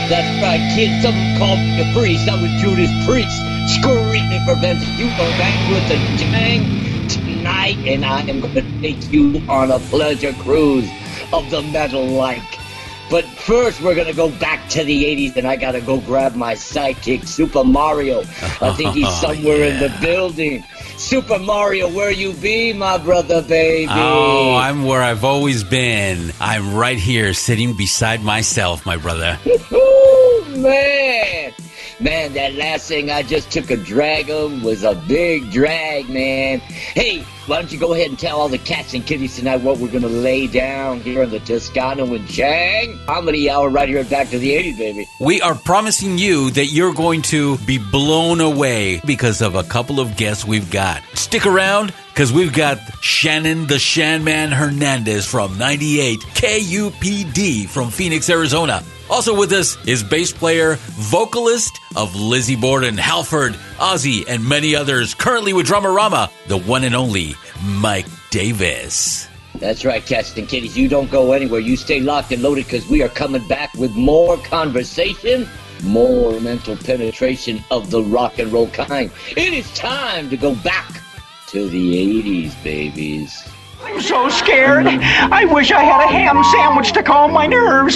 That's right, kid. Someone called me a priest. I was Judas Priest, screaming for vengeance. You go back with the Chang tonight, and I am going to take you on a pleasure cruise of the metal-like. But first, we're going to go back to the 80s, and I got to go grab my sidekick, Super Mario. I think he's somewhere in the building. Super Mario, where you be, my brother, baby? Oh, I'm where I've always been. I'm right here, sitting beside myself, my brother. Man, that last thing I just took a drag of was a big drag, man. Hey, why don't you go ahead and tell all the cats and kitties tonight what we're going to lay down here in the Toscano and Chang Comedy Hour right here at Back to the 80s, baby. We are promising you that you're going to be blown away because of a couple of guests we've got. Stick around, because we've got Shannon the Shanman Hernandez from 98 KUPD from Phoenix, Arizona. Also with us is bass player, vocalist of Lizzie Borden, Halford, Ozzy, and many others. Currently with Dramarama, the one and only Mike Davis. That's right, cats and kitties. You don't go anywhere. You stay locked and loaded, because we are coming back with more conversation, more mental penetration of the rock and roll kind. It is time to go back to the 80s, babies. I'm so scared. I wish I had a ham sandwich to calm my nerves.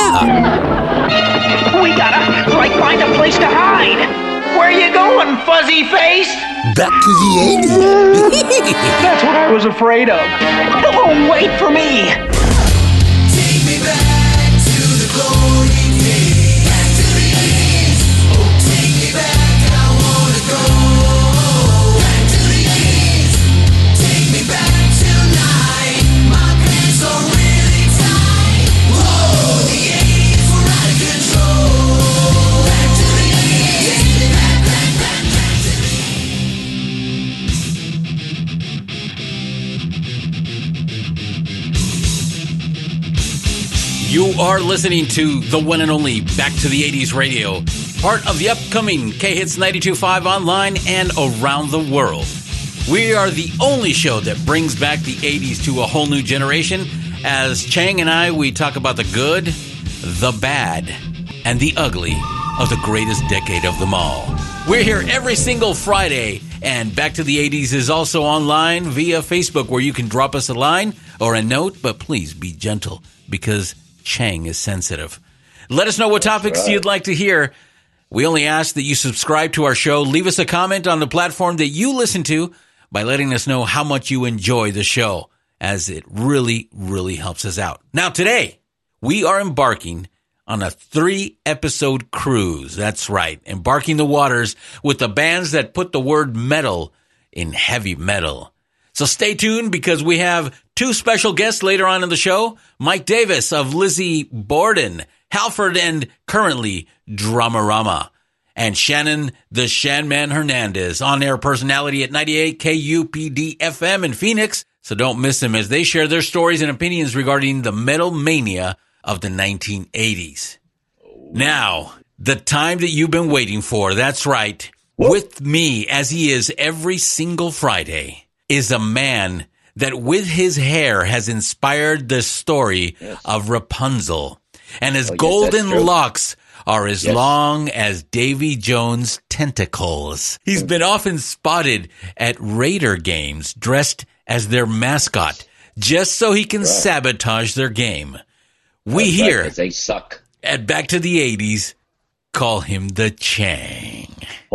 Yeah. We gotta, find a place to hide. Where you going, fuzzy face? Back to the 80s. That's what I was afraid of. Oh, wait for me. Take me back to the glory days. Back to the 80s. Oh, take me back, I wanna go. Back to the 80s. Take me back. You are listening to the one and only Back to the 80s Radio, part of the upcoming K-Hits 92.5 online and around the world. We are the only show that brings back the 80s to a whole new generation. As Chang and I, we talk about the good, the bad, and the ugly of the greatest decade of them all. We're here every single Friday, and Back to the 80s is also online via Facebook, where you can drop us a line or a note, but please be gentle, because Chang is sensitive. Let us know what topics you'd like to hear. We only ask that you subscribe to our show. Leave us a comment on the platform that you listen to by letting us know how much you enjoy the show, as it really, really helps us out. Now, today, we are embarking on a 3-episode cruise. That's right, embarking the waters with the bands that put the word metal in heavy metal. So stay tuned, because we have 2 special guests later on in the show. Mike Davis of Lizzie Borden, Halford, and currently Dramarama. And Shannon the Shanman Hernandez, on-air personality at 98 KUPD FM in Phoenix. So don't miss them as they share their stories and opinions regarding the metal mania of the 1980s. Now, the time that you've been waiting for, that's right. With me, as he is every single Friday, is a man that with his hair has inspired the story of Rapunzel. And his golden locks are as long as Davy Jones' tentacles. He's been often spotted at Raider games dressed as their mascot, just so he can sabotage their game. We here they suck. At Back to the 80s call him the Chang.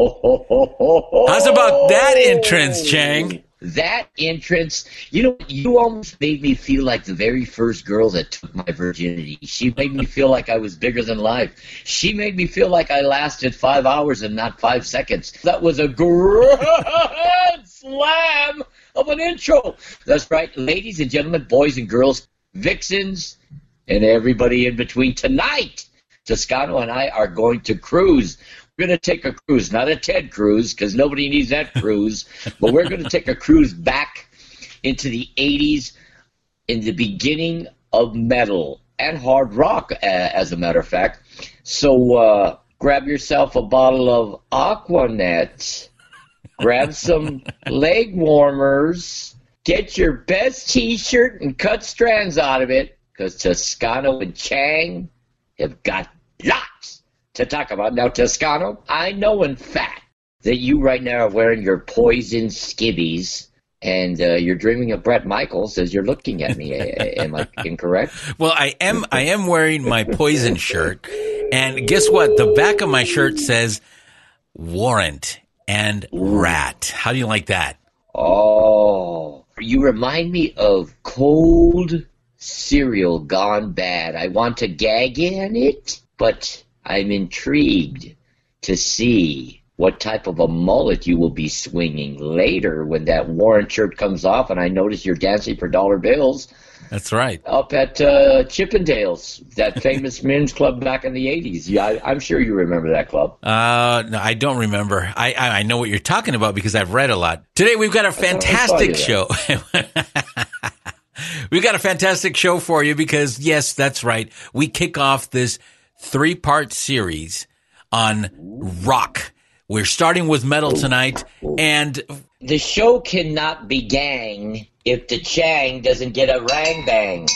How's about that entrance, Chang? That entrance, you almost made me feel like the very first girl that took my virginity. She made me feel like I was bigger than life. She made me feel like I lasted 5 hours and not 5 seconds. That was a grand slam of an intro. That's right, ladies and gentlemen, boys and girls, vixens, and everybody in between. Tonight, Toscano and I are going to cruise. We're going to take a cruise, not a Ted cruise, because nobody needs that cruise, but we're going to take a cruise back into the 80s, in the beginning of metal and hard rock, as a matter of fact. So grab yourself a bottle of Aquanet, grab some leg warmers, get your best T-shirt and cut strands out of it, because Toscano and Chang have got lots to talk about. Now, Toscano, I know in fact that you right now are wearing your Poison skivvies, and you're dreaming of Bret Michaels as you're looking at me. Am I incorrect? Well, I am wearing my Poison shirt, and guess what? The back of my shirt says Warrant and Rat. How do you like that? Oh, you remind me of cold cereal gone bad. I want to gag in it, but I'm intrigued to see what type of a mullet you will be swinging later when that Warren shirt comes off and I notice you're dancing for dollar bills. That's right. Up at Chippendales, that famous men's club back in the 80s. Yeah, I'm sure you remember that club. No, I don't remember. I know what you're talking about because I've read a lot. Today we've got a fantastic show. We've got a fantastic show for you because, yes, that's right. We kick off this 3-part series on rock. We're starting with metal tonight, and the show cannot be gang if the Chang doesn't get a rang bang.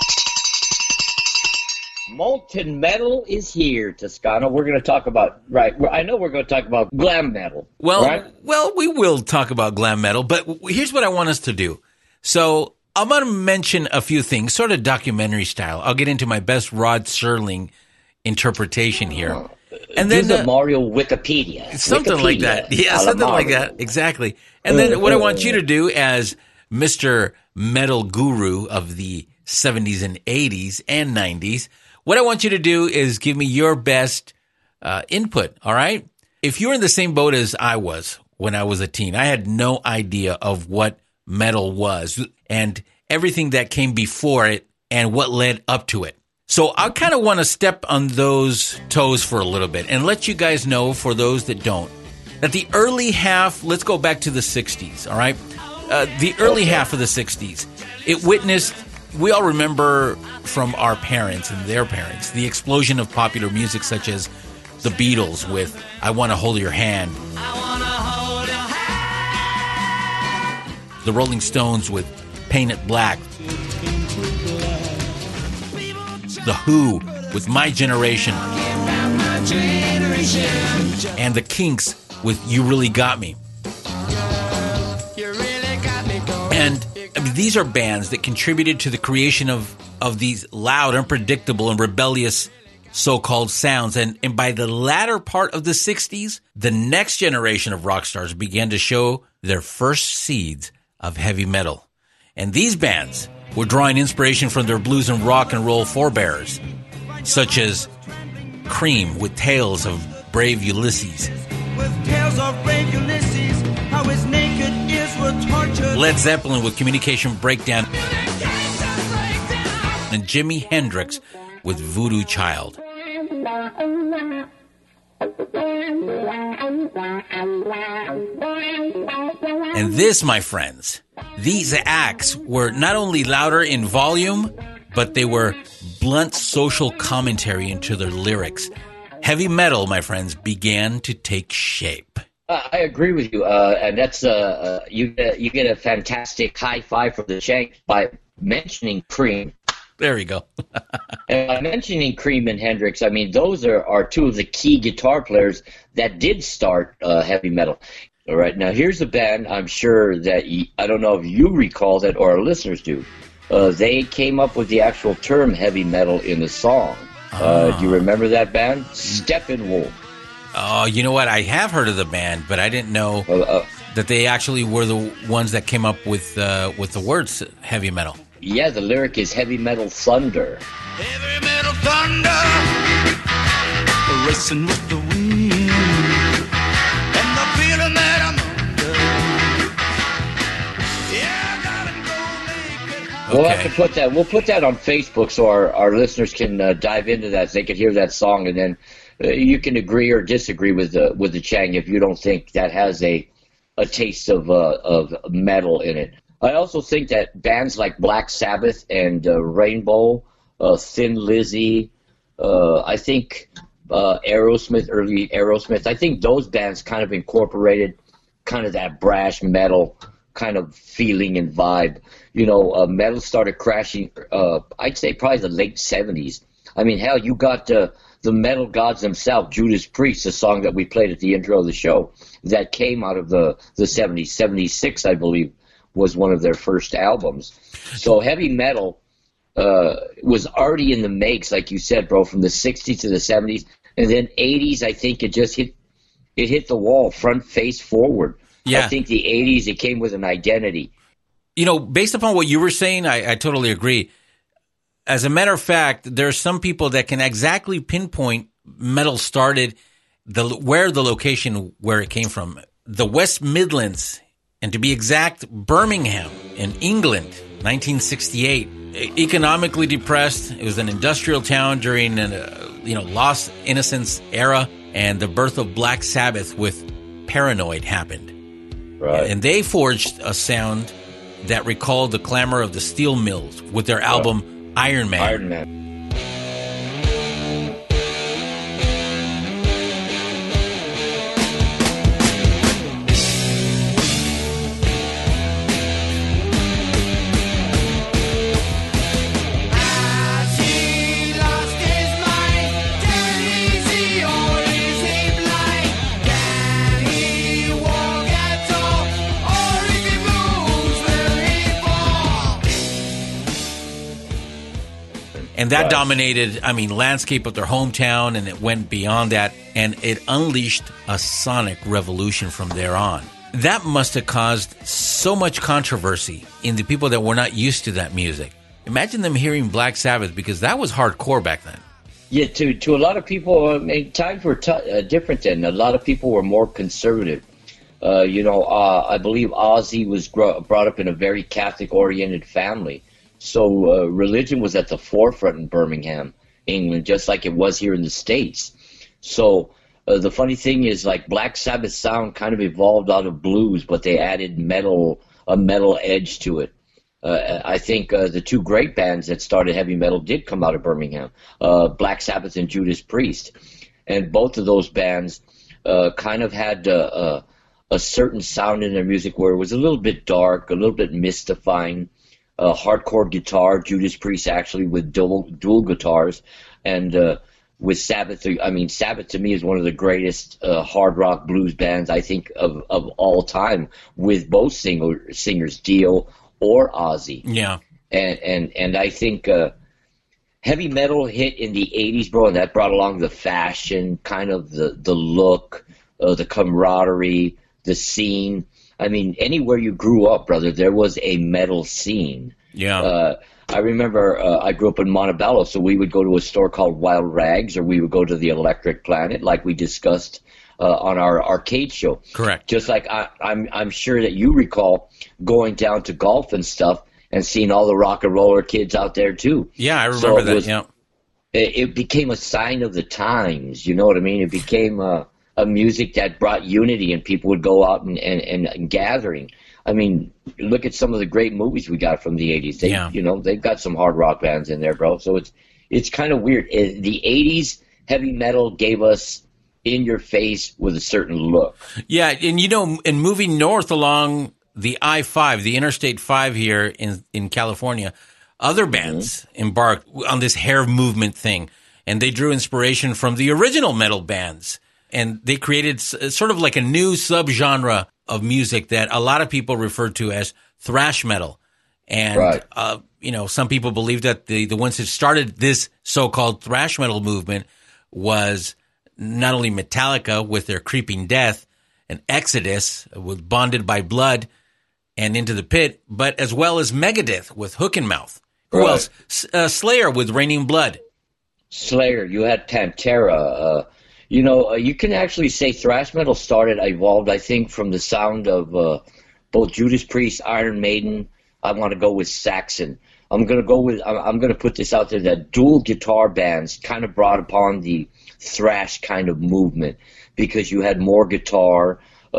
Molten metal is here, Toscano. We're going to talk about, right, I know we're going to talk about glam metal. Well, we will talk about glam metal, but here's what I want us to do. So I'm going to mention a few things, sort of documentary style. I'll get into my best Rod Serling interpretation here. And then the Mario Wikipedia. Something like that. Yeah, something like that. Exactly. And then what I want you to do as Mr. Metal Guru of the 70s and 80s and 90s, what I want you to do is give me your best input, all right? If you're in the same boat as I was when I was a teen, I had no idea of what metal was and everything that came before it and what led up to it. So I kind of want to step on those toes for a little bit and let you guys know, for those that don't, that the early half, let's go back to the 60s, all right? The early half of the 60s, it witnessed, we all remember from our parents and their parents, the explosion of popular music such as the Beatles with I Want to Hold Your Hand, the Rolling Stones with Paint It Black, The Who with My Generation, and the Kinks with You Really Got Me. And I mean, these are bands that contributed to the creation of these loud, unpredictable, and rebellious so-called sounds. And by the latter part of the 60s, the next generation of rock stars began to show their first seeds of heavy metal. And these bands were drawing inspiration from their blues and rock and roll forebears, such as Cream with Tales of Brave Ulysses, Led Zeppelin with Communication Breakdown, and Jimi Hendrix with Voodoo Child. And this, my friends, these acts were not only louder in volume, but they were blunt social commentary into their lyrics. Heavy metal, my friends, began to take shape. I agree with you, and that's you get a fantastic high five from the Shank by mentioning Cream. There you go. And by mentioning Cream and Hendrix, I mean those are two of the key guitar players that did start heavy metal. All right, now here's a band I'm sure that I don't know if you recall that or our listeners do. They came up with the actual term heavy metal in the song. Do you remember that band? Steppenwolf. Oh, you know what? I have heard of the band, but I didn't know that they actually were the ones that came up with the words heavy metal. Yeah, the lyric is heavy metal thunder. Heavy metal thunder, racing with the wind, and the feeling that I'm under. Yeah, darling, go make it happen. We'll have to put that. We'll put that on Facebook so our listeners can dive into that. So they can hear that song, and then you can agree or disagree with the Chang if you don't think that has a taste of metal in it. I also think that bands like Black Sabbath and Rainbow, Thin Lizzy, I think Aerosmith, early Aerosmith, I think those bands kind of incorporated kind of that brash metal kind of feeling and vibe. You know, metal started crashing, I'd say probably the late 70s. I mean, hell, you got the metal gods themselves, Judas Priest, a song that we played at the intro of the show, that came out of the 70s. 76, I believe, was one of their first albums. So heavy metal was already in the makes, like you said, bro, from the 60s to the 70s. And then 80s, I think it just hit the wall, front face forward. Yeah. I think the 80s, it came with an identity. You know, based upon what you were saying, I totally agree. As a matter of fact, there are some people that can exactly pinpoint metal started, where the location where it came from. The West Midlands, and to be exact, Birmingham in England, 1968. Economically depressed. It was an industrial town during Lost Innocence era, and the birth of Black Sabbath with Paranoid happened. Right. And they forged a sound that recalled the clamor of the steel mills with their album Iron Man. Iron Man. Has he lost his mind? Can he see or is he blind? Can he walk at all? Or if he moves, will he fall? And that Right. dominated, landscape of their hometown, and it went beyond that, and it unleashed a sonic revolution from there on. That must have caused so much controversy in the people that were not used to that music. Imagine them hearing Black Sabbath, because that was hardcore back then. Yeah, to a lot of people, times were different then. A lot of people were more conservative. I believe Ozzy was brought up in a very Catholic-oriented family. So religion was at the forefront in Birmingham, England, just like it was here in the States. So the funny thing is, like, Black Sabbath sound kind of evolved out of blues, but they added a metal edge to it. I think the two great bands that started heavy metal did come out of Birmingham, Black Sabbath and Judas Priest. And both of those bands kind of had a certain sound in their music where it was a little bit dark, a little bit mystifying. Hardcore guitar, Judas Priest actually with dual guitars, and with Sabbath. Sabbath to me is one of the greatest hard rock blues bands I think of all time, with both singers, Dio or Ozzy. Yeah. And I think heavy metal hit in the 80s, bro, and that brought along the fashion, kind of the look, the camaraderie, the scene. I mean, anywhere you grew up, brother, there was a metal scene. Yeah. I remember I grew up in Montebello, so we would go to a store called Wild Rags, or we would go to the Electric Planet, like we discussed on our arcade show. Correct. Just like I'm sure that you recall going down to golf and stuff and seeing all the rock and roller kids out there too. Yeah, I remember that. Yeah. It became a sign of the times. You know what I mean? It became a music that brought unity, and people would go out and gathering. I mean, look at some of the great movies we got from the 80s. They've got some hard rock bands in there, bro. So it's kind of weird. The 80s heavy metal gave us in your face with a certain look. Yeah, and moving north along the I-5, the Interstate 5 here in California, other bands embarked on this hair movement thing, and they drew inspiration from the original metal bands. And they created sort of like a new subgenre of music that a lot of people refer to as thrash metal. And, right. Some people believe that the ones that started this so-called thrash metal movement was not only Metallica with their Creeping Death and Exodus with Bonded by Blood and Into the Pit, but as well as Megadeth with Hook and Mouth. Who Right. else? Slayer with Raining Blood. Slayer, you had Pantera. You can actually say thrash metal evolved, I think, from the sound of both Judas Priest, Iron Maiden. I want to go with Saxon. I'm going to put this out there, that dual guitar bands kind of brought upon the thrash kind of movement, because you had more guitar,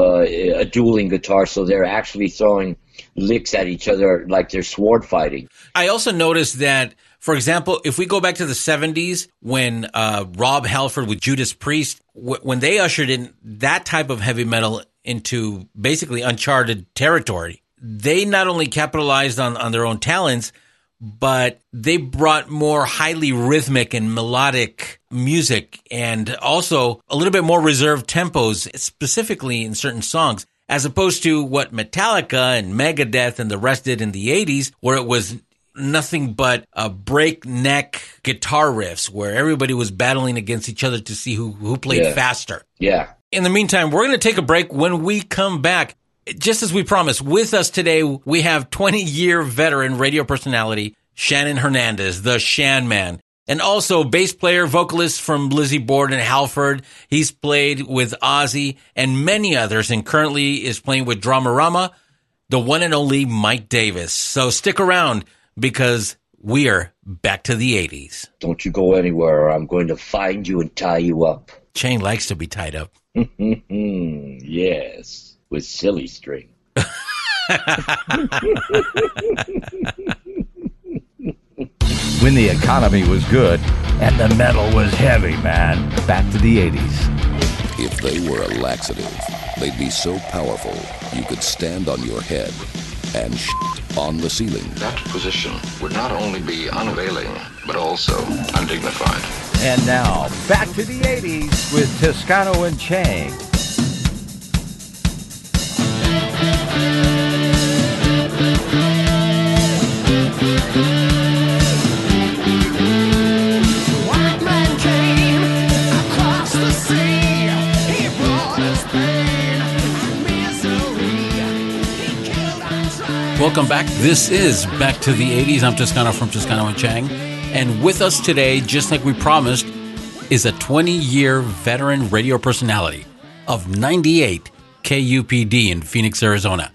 a dueling guitar, so they're actually throwing licks at each other like they're sword fighting. I also noticed that, for example, if we go back to the 70s, when Rob Halford with Judas Priest, when they ushered in that type of heavy metal into basically uncharted territory, they not only capitalized on their own talents, but they brought more highly rhythmic and melodic music and also a little bit more reserved tempos, specifically in certain songs, as opposed to what Metallica and Megadeth and the rest did in the 80s, where it was nothing but breakneck guitar riffs where everybody was battling against each other to see who played faster. Yeah. In the meantime, we're going to take a break. When we come back, just as we promised, with us today, we have 20-year veteran radio personality Shannon Hernandez, the Shan Man, and also bass player, vocalist from Lizzie Borden and Halford. He's played with Ozzy and many others, and currently is playing with Dramarama, the one and only Mike Davis. So stick around, because we're back to the 80s. Don't you go anywhere, or I'm going to find you and tie you up. Shane likes to be tied up. Yes, with silly string. When the economy was good and the metal was heavy, man. Back to the 80s. If they were a laxative, they'd be so powerful you could stand on your head and on the ceiling. That position would not only be unavailing, but also undignified. And now, back to the 80s with Toscano and Chang. Welcome back. This is Back to the 80s. I'm Toscano from Toscano and Chang. And with us today, just like we promised, is a 20-year veteran radio personality of 98 KUPD in Phoenix, Arizona,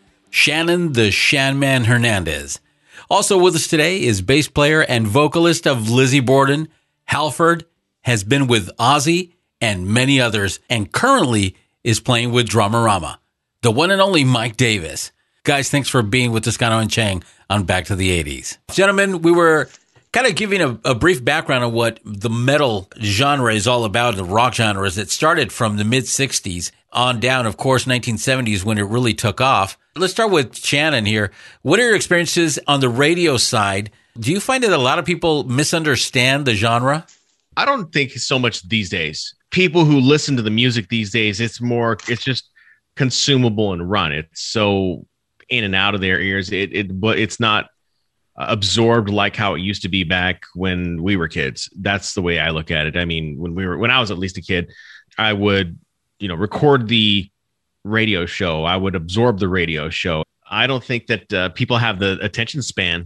Shannon the Shan Man Hernandez. Also with us today is bass player and vocalist of Lizzie Borden, Halford, has been with Ozzy and many others, and currently is playing with Dramarama, the one and only Mike Davis. Guys, thanks for being with Toscano and Chang on Back to the 80s. Gentlemen, we were kind of giving a brief background on what the metal genre is all about, the rock genres. It started from the mid-'60s on down, of course, 1970s when it really took off. Let's start with Shannon here. What are your experiences on the radio side? Do you find that a lot of people misunderstand the genre? I don't think so much these days. People who listen to the music these days, it's just consumable and run. It's so in and out of their ears. But it's not absorbed like how it used to be back when we were kids. That's the way I look at it. I mean, when I was at least a kid, I would, record the radio show. I would absorb the radio show. I don't think that people have the attention span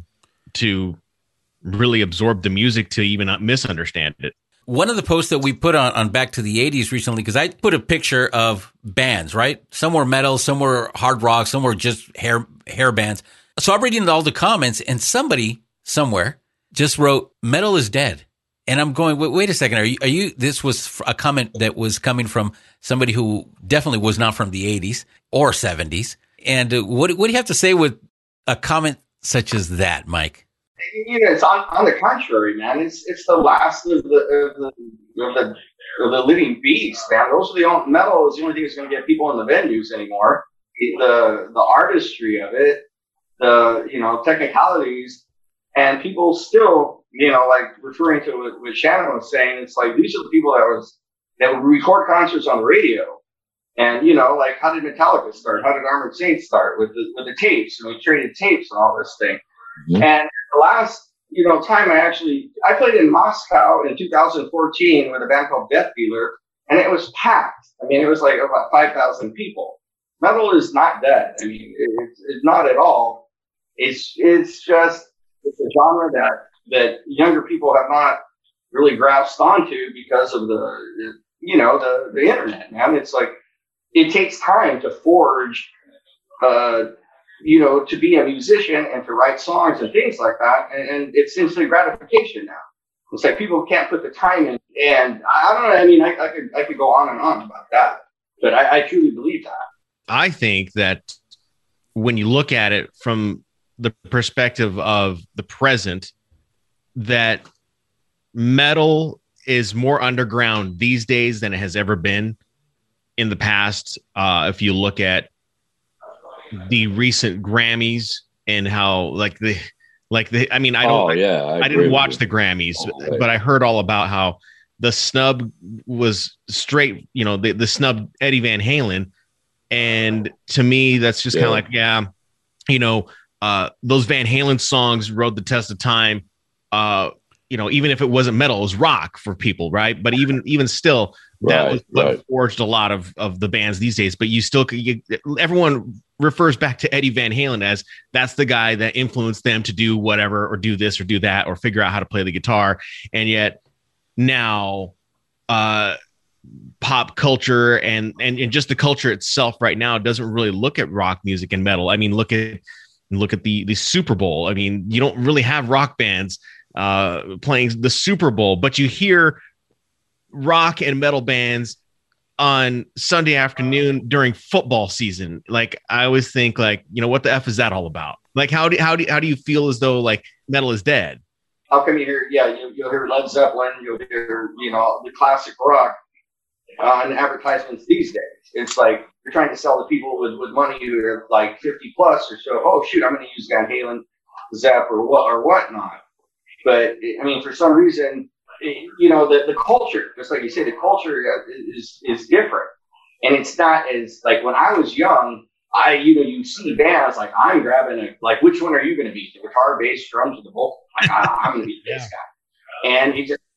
to really absorb the music to even misunderstand it. One of the posts that we put on Back to the 80s recently, because I put a picture of bands, right? Some were metal, some were hard rock, some were just hair bands. So I'm reading all the comments, and somebody somewhere just wrote, "Metal is dead." And I'm going, wait a second. Are you, this was a comment that was coming from somebody who definitely was not from the 80s or 70s. And what do you have to say with a comment such as that, Mike? It's on the contrary, man. It's the last of the living beast, man. Those are the only, metal is the only thing that's going to get people in the venues anymore. The artistry of it, the technicalities, and people still, like referring to what Shannon was saying, it's like these are the people that would record concerts on the radio. And like how did Metallica start? How did Armored Saints start with the tapes? And we traded tapes and all this thing. Mm-hmm. And the last, time I played in Moscow in 2014 with a band called Death Dealer, and it was packed. I mean, it was like about 5,000 people. Metal is not dead. I mean, it's not at all. It's just a genre that younger people have not really grasped onto because of the internet, man. It's like, it takes time to forge, to be a musician and to write songs and things like that. And it's instant gratification now. It's like people can't put the time in. And I don't know. I mean, I could go on and on about that, but I truly believe that. I think that when you look at it from the perspective of the present, that metal is more underground these days than it has ever been in the past. If you look at the recent Grammys and how like Like I mean, I didn't watch the Grammys, but I heard all about how the snub was straight, the snub Eddie Van Halen. And to me, that's just kind of like, those Van Halen songs rode the test of time. Even if it wasn't metal, it was rock for people, right? But even still, that was what forged a lot of the bands these days. But everyone refers back to Eddie Van Halen as that's the guy that influenced them to do whatever, or do this or do that, or figure out how to play the guitar. And yet now, pop culture and just the culture itself right now doesn't really look at rock music and metal. I mean, look at the Super Bowl. I mean, you don't really have rock bands playing the Super Bowl, but you hear rock and metal bands on Sunday afternoon during football season. Like, I always think, like, what the F is that all about? Like, how do you feel as though like metal is dead? How come you hear? Yeah, you'll hear Led Zeppelin, you'll hear the classic rock on advertisements these days. It's like you're trying to sell to people with money who are like 50 plus or so. Oh shoot, I'm going to use Van Halen, Zepp, or whatnot. But I mean, for some reason, the culture, just like you say, the culture is different, and it's not as like when I was young. You see bands like, I'm grabbing which one are you going to be? The guitar, bass, drums, or the vocal? Like, I'm going to be this guy. And he just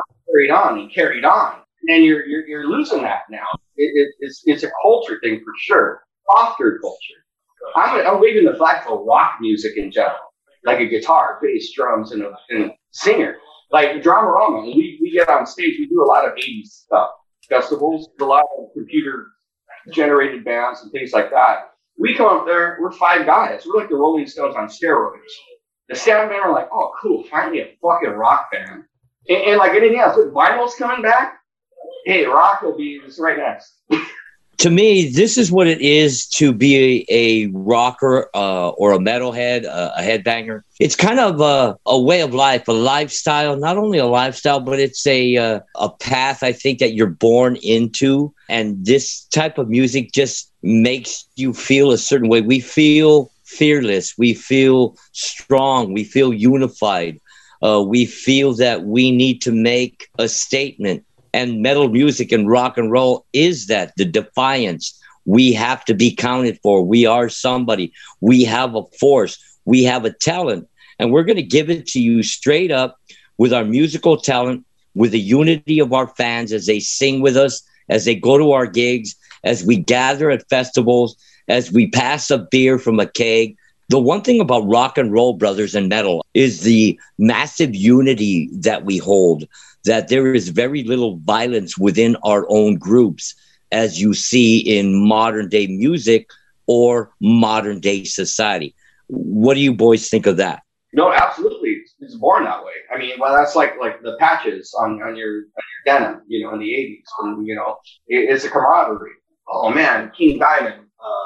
carried on. And you're losing that now. It's a culture thing for sure. Softer culture. I'm waving the flag for rock music in general, like a guitar, bass, drums, and a singer. Like Dramarama, when we get on stage, we do a lot of 80s stuff. Festivals, a lot of computer-generated bands and things like that. We come up there, we're 5 guys. We're like the Rolling Stones on steroids. The sound band are like, oh, cool, finally a fucking rock band. And like anything else, with vinyl's coming back, hey, rock will be right next. To me, this is what it is to be a rocker or a metalhead, a headbanger. It's kind of a way of life, a lifestyle, not only a lifestyle, but it's a path, I think, that you're born into. And this type of music just makes you feel a certain way. We feel fearless. We feel strong. We feel unified. We feel that we need to make a statement. And metal music and rock and roll is that, the defiance. We have to be counted for. We are somebody. We have a force. We have a talent. And we're going to give it to you straight up with our musical talent, with the unity of our fans as they sing with us, as they go to our gigs, as we gather at festivals, as we pass a beer from a keg. The one thing about rock and roll, brothers, and metal is the massive unity that we hold, that there is very little violence within our own groups, as you see in modern day music or modern day society. What do you boys think of that? No, absolutely. It's born that way. I mean, well, that's like the patches on your denim, in the 80s. When, it's a camaraderie. Oh man, King Diamond,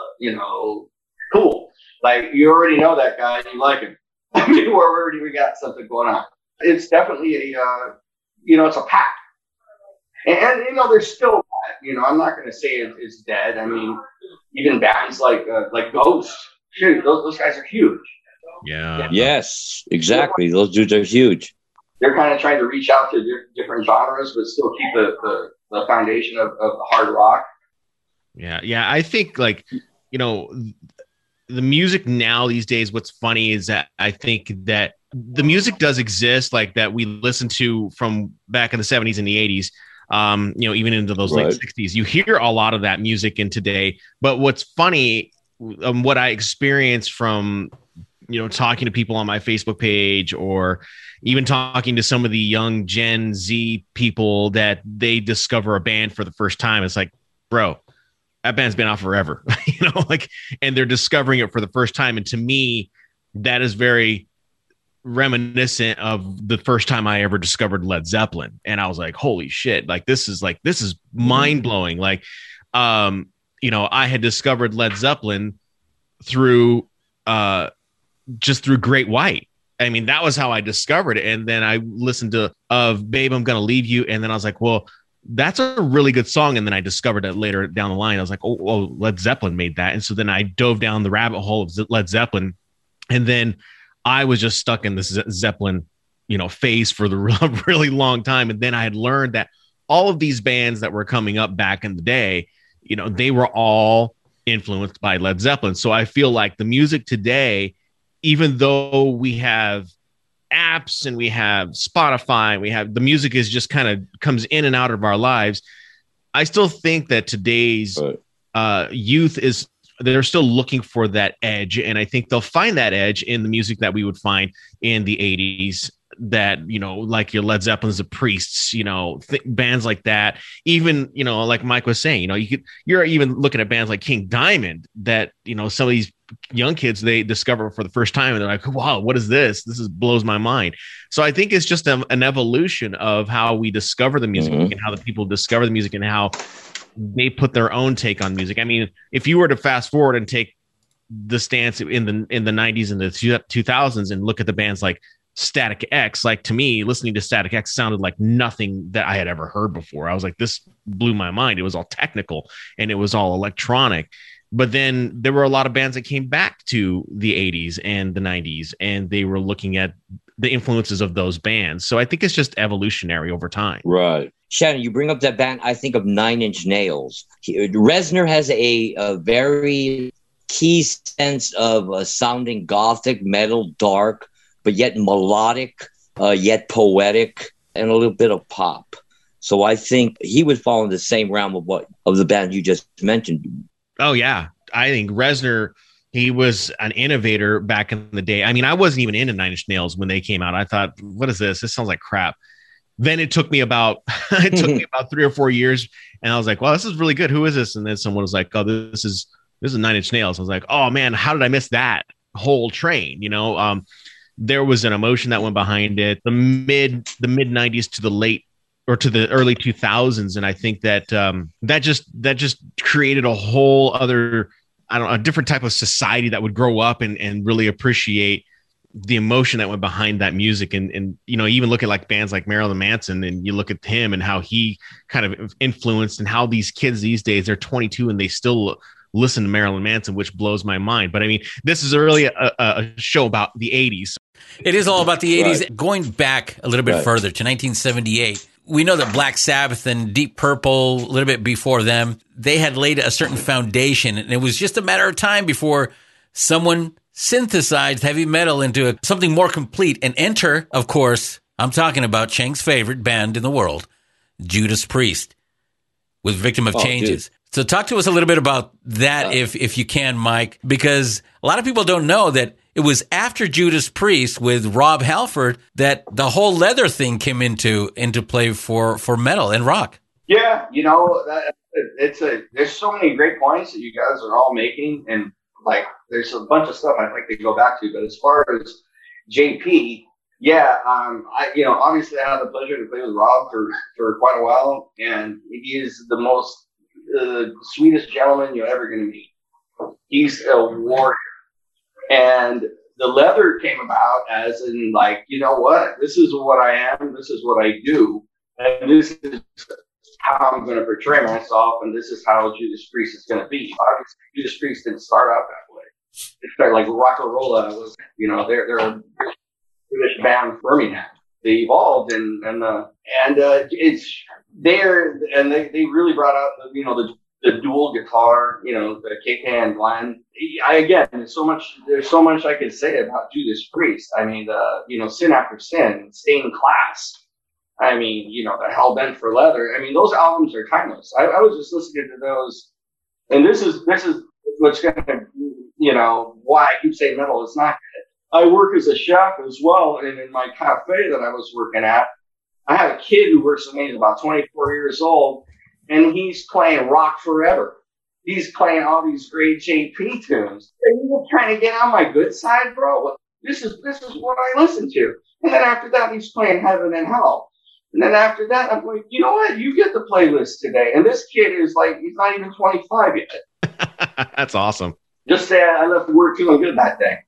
cool. Like, you already know that guy and you like him. I mean, we got something going on. It's definitely it's a pack. And there's still that, I'm not going to say it's dead. I mean, even bands like Ghost, shoot, those guys are huge. Yeah. Yes, exactly. Those dudes are huge. They're kind of trying to reach out to different genres, but still keep the foundation of hard rock. Yeah. Yeah. I think the music now these days, what's funny is that I think that the music does exist, like that we listened to from back in the 70s and the 80s, even into those late 60s. You hear a lot of that music in today. But what's funny, what I experienced from, talking to people on my Facebook page, or even talking to some of the young Gen Z people that they discover a band for the first time, it's like, bro, that band's been out forever, and they're discovering it for the first time. And to me, that is very reminiscent of the first time I ever discovered Led Zeppelin. And I was like, holy shit, this is mind blowing. I had discovered Led Zeppelin through Great White. I mean, that was how I discovered it. And then I listened to Babe, I'm Gonna Leave You. And then I was like, well, that's a really good song. And then I discovered that later down the line. I was like, oh, Led Zeppelin made that. And so then I dove down the rabbit hole of Led Zeppelin. And then I was just stuck in this Zeppelin, phase for the really long time. And then I had learned that all of these bands that were coming up back in the day, they were all influenced by Led Zeppelin. So I feel like the music today, even though we have apps and we have Spotify, the music is just kind of comes in and out of our lives. I still think that today's youth they're still looking for that edge. And I think they'll find that edge in the music that we would find in the 80s, that, like your Led Zeppelins, the Priests, bands like that. Even, like Mike was saying, you're even looking at bands like King Diamond that, some of these young kids, they discover for the first time and they're like, wow, what is this? This blows my mind. So I think it's just an evolution of how we discover the music and how the people discover the music and how they put their own take on music. I mean, if you were to fast forward and take the stance in the 90s and the 2000s and look at the bands like Static X, like, to me, listening to Static X sounded like nothing that I had ever heard before. I was like, this blew my mind. It was all technical and it was all electronic. But then there were a lot of bands that came back to the 80s and the 90s, and they were looking at the influences of those bands. So I think it's just evolutionary over time. Right. Shannon, you bring up that band, I think of Nine Inch Nails. Reznor has a very key sense of sounding gothic, metal, dark, but yet melodic, yet poetic, and a little bit of pop. So I think he would fall in the same realm of the band you just mentioned. Oh, yeah. I think Reznor, he was an innovator back in the day. I mean, I wasn't even into Nine Inch Nails when they came out. I thought, what is this? This sounds like crap. Then it took me about 3 or 4 years, and I was like, well, this is really good. Who is this? And then someone was like, oh, this is Nine Inch Nails. I was like, oh man, how did I miss that whole train? There was an emotion that went behind it. The mid 90s to the early 2000s, and I think that that just created a whole other, a different type of society that would grow up and really appreciate the emotion that went behind that music. And even look at like bands like Marilyn Manson, and you look at him and how he kind of influenced, and how these kids these days, they're 22 and they still listen to Marilyn Manson, which blows my mind. But I mean, this is really a show about the 80s. It is all about the 80s. Right. Going back a little bit further to 1978, we know that Black Sabbath and Deep Purple, a little bit before them, they had laid a certain foundation, and it was just a matter of time before someone synthesized heavy metal into something more complete. And enter, of course, I'm talking about Cheng's favorite band in the world, Judas Priest, with Victim of Changes. Dude. So talk to us a little bit about that, if you can, Mike, because a lot of people don't know that it was after Judas Priest with Rob Halford that the whole leather thing came into play for metal and rock. Yeah, there's so many great points that you guys are all making, and like there's a bunch of stuff I'd like to go back to. But as far as JP, obviously I had the pleasure to play with Rob for quite a while, and he is the most sweetest gentleman you're ever going to meet. He's a warrior. And the leather came about as in, like, you know what? This is what I am. This is what I do. And this is how I'm going to portray myself. And this is how Judas Priest is going to be. Obviously, Judas Priest didn't start out that way. It started like Rock-A-Rolla was, they're a British band for me now. They evolved and it's there. And they really brought out, the dual guitar, the K-Pan blend. There's so much I could say about Judas Priest. I mean, Sin After Sin, Stained Class. I mean, the Hell Bent for Leather. I mean, those albums are timeless. I was just listening to those, and this is what's going to, why I keep saying metal is not good. I work as a chef as well, and in my cafe that I was working at, I have a kid who works with me. He's about 24 years old. And he's playing Rock Forever. He's playing all these great JP tunes. And you're trying to get on my good side, bro. This is what I listen to. And then after that, he's playing Heaven and Hell. And then after that, I'm like, you know what? You get the playlist today. And this kid is like, he's not even 25 yet. That's awesome. Just say I left the work feeling good that day.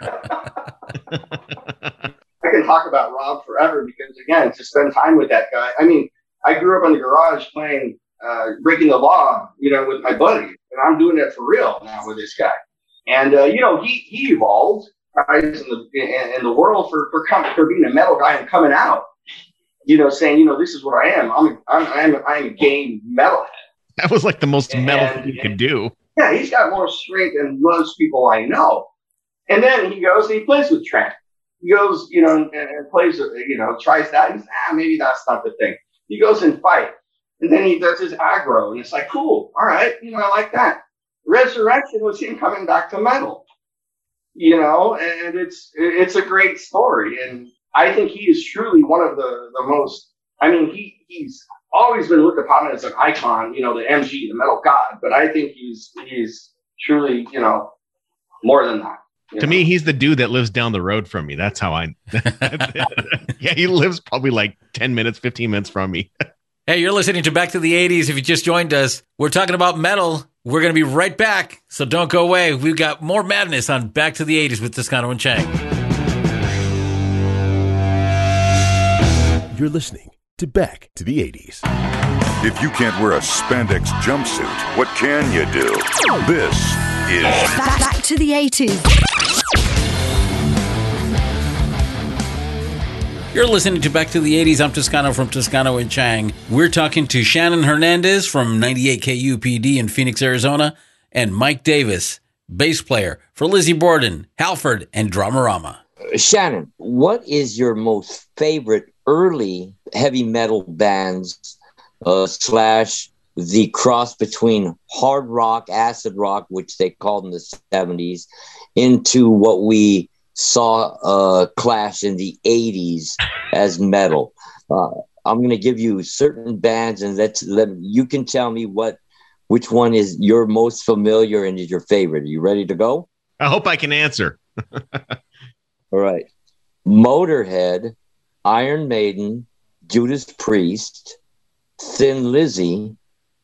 I can talk about Rob forever because, again, to spend time with that guy. I mean, I grew up in the garage playing Breaking the Law, with my buddy, and I'm doing it for real now with this guy. And he evolved, guys in the world for being a metal guy and coming out, you know, saying, you know, this is what I am. I'm a game metalhead. That was like the most metal thing you could do. Yeah, he's got more strength than most people I know. And then he goes and he plays with Trent. He goes, you know, and plays, you know, tries that. And he's, maybe that's not the thing. He goes and fight. And then he does his aggro. And it's like, cool. All right. You know, I like that. Resurrection was him coming back to metal. You know, and it's a great story. And I think he is truly one of the most, I mean, he's always been looked upon as an icon, you know, the MG, the metal god. But I think he's truly, you know, more than that. To me, he's the dude that lives down the road from me. That's how I. Yeah, he lives probably like 10 minutes, 15 minutes from me. Hey, you're listening to Back to the 80s. If you just joined us, we're talking about metal. We're going to be right back, so don't go away. We've got more madness on Back to the 80s with Toscano and Chang. You're listening to Back to the 80s. If you can't wear a spandex jumpsuit, what can you do? This is Back to the 80s. You're listening to Back to the 80s. I'm Toscano from Toscano and Chang. We're talking to Shannon Hernandez from 98 KUPD in Phoenix, Arizona, and Mike Davis, bass player for Lizzie Borden, Halford, and Dramarama. Shannon, what is your most favorite early heavy metal bands slash the cross between hard rock, acid rock, which they called in the 70s, into what we saw Clash in the 80s as metal? I'm going to give you certain bands, and you can tell me which one is your most familiar and is your favorite. Are you ready to go? I hope I can answer. All right. Motorhead, Iron Maiden, Judas Priest, Thin Lizzy,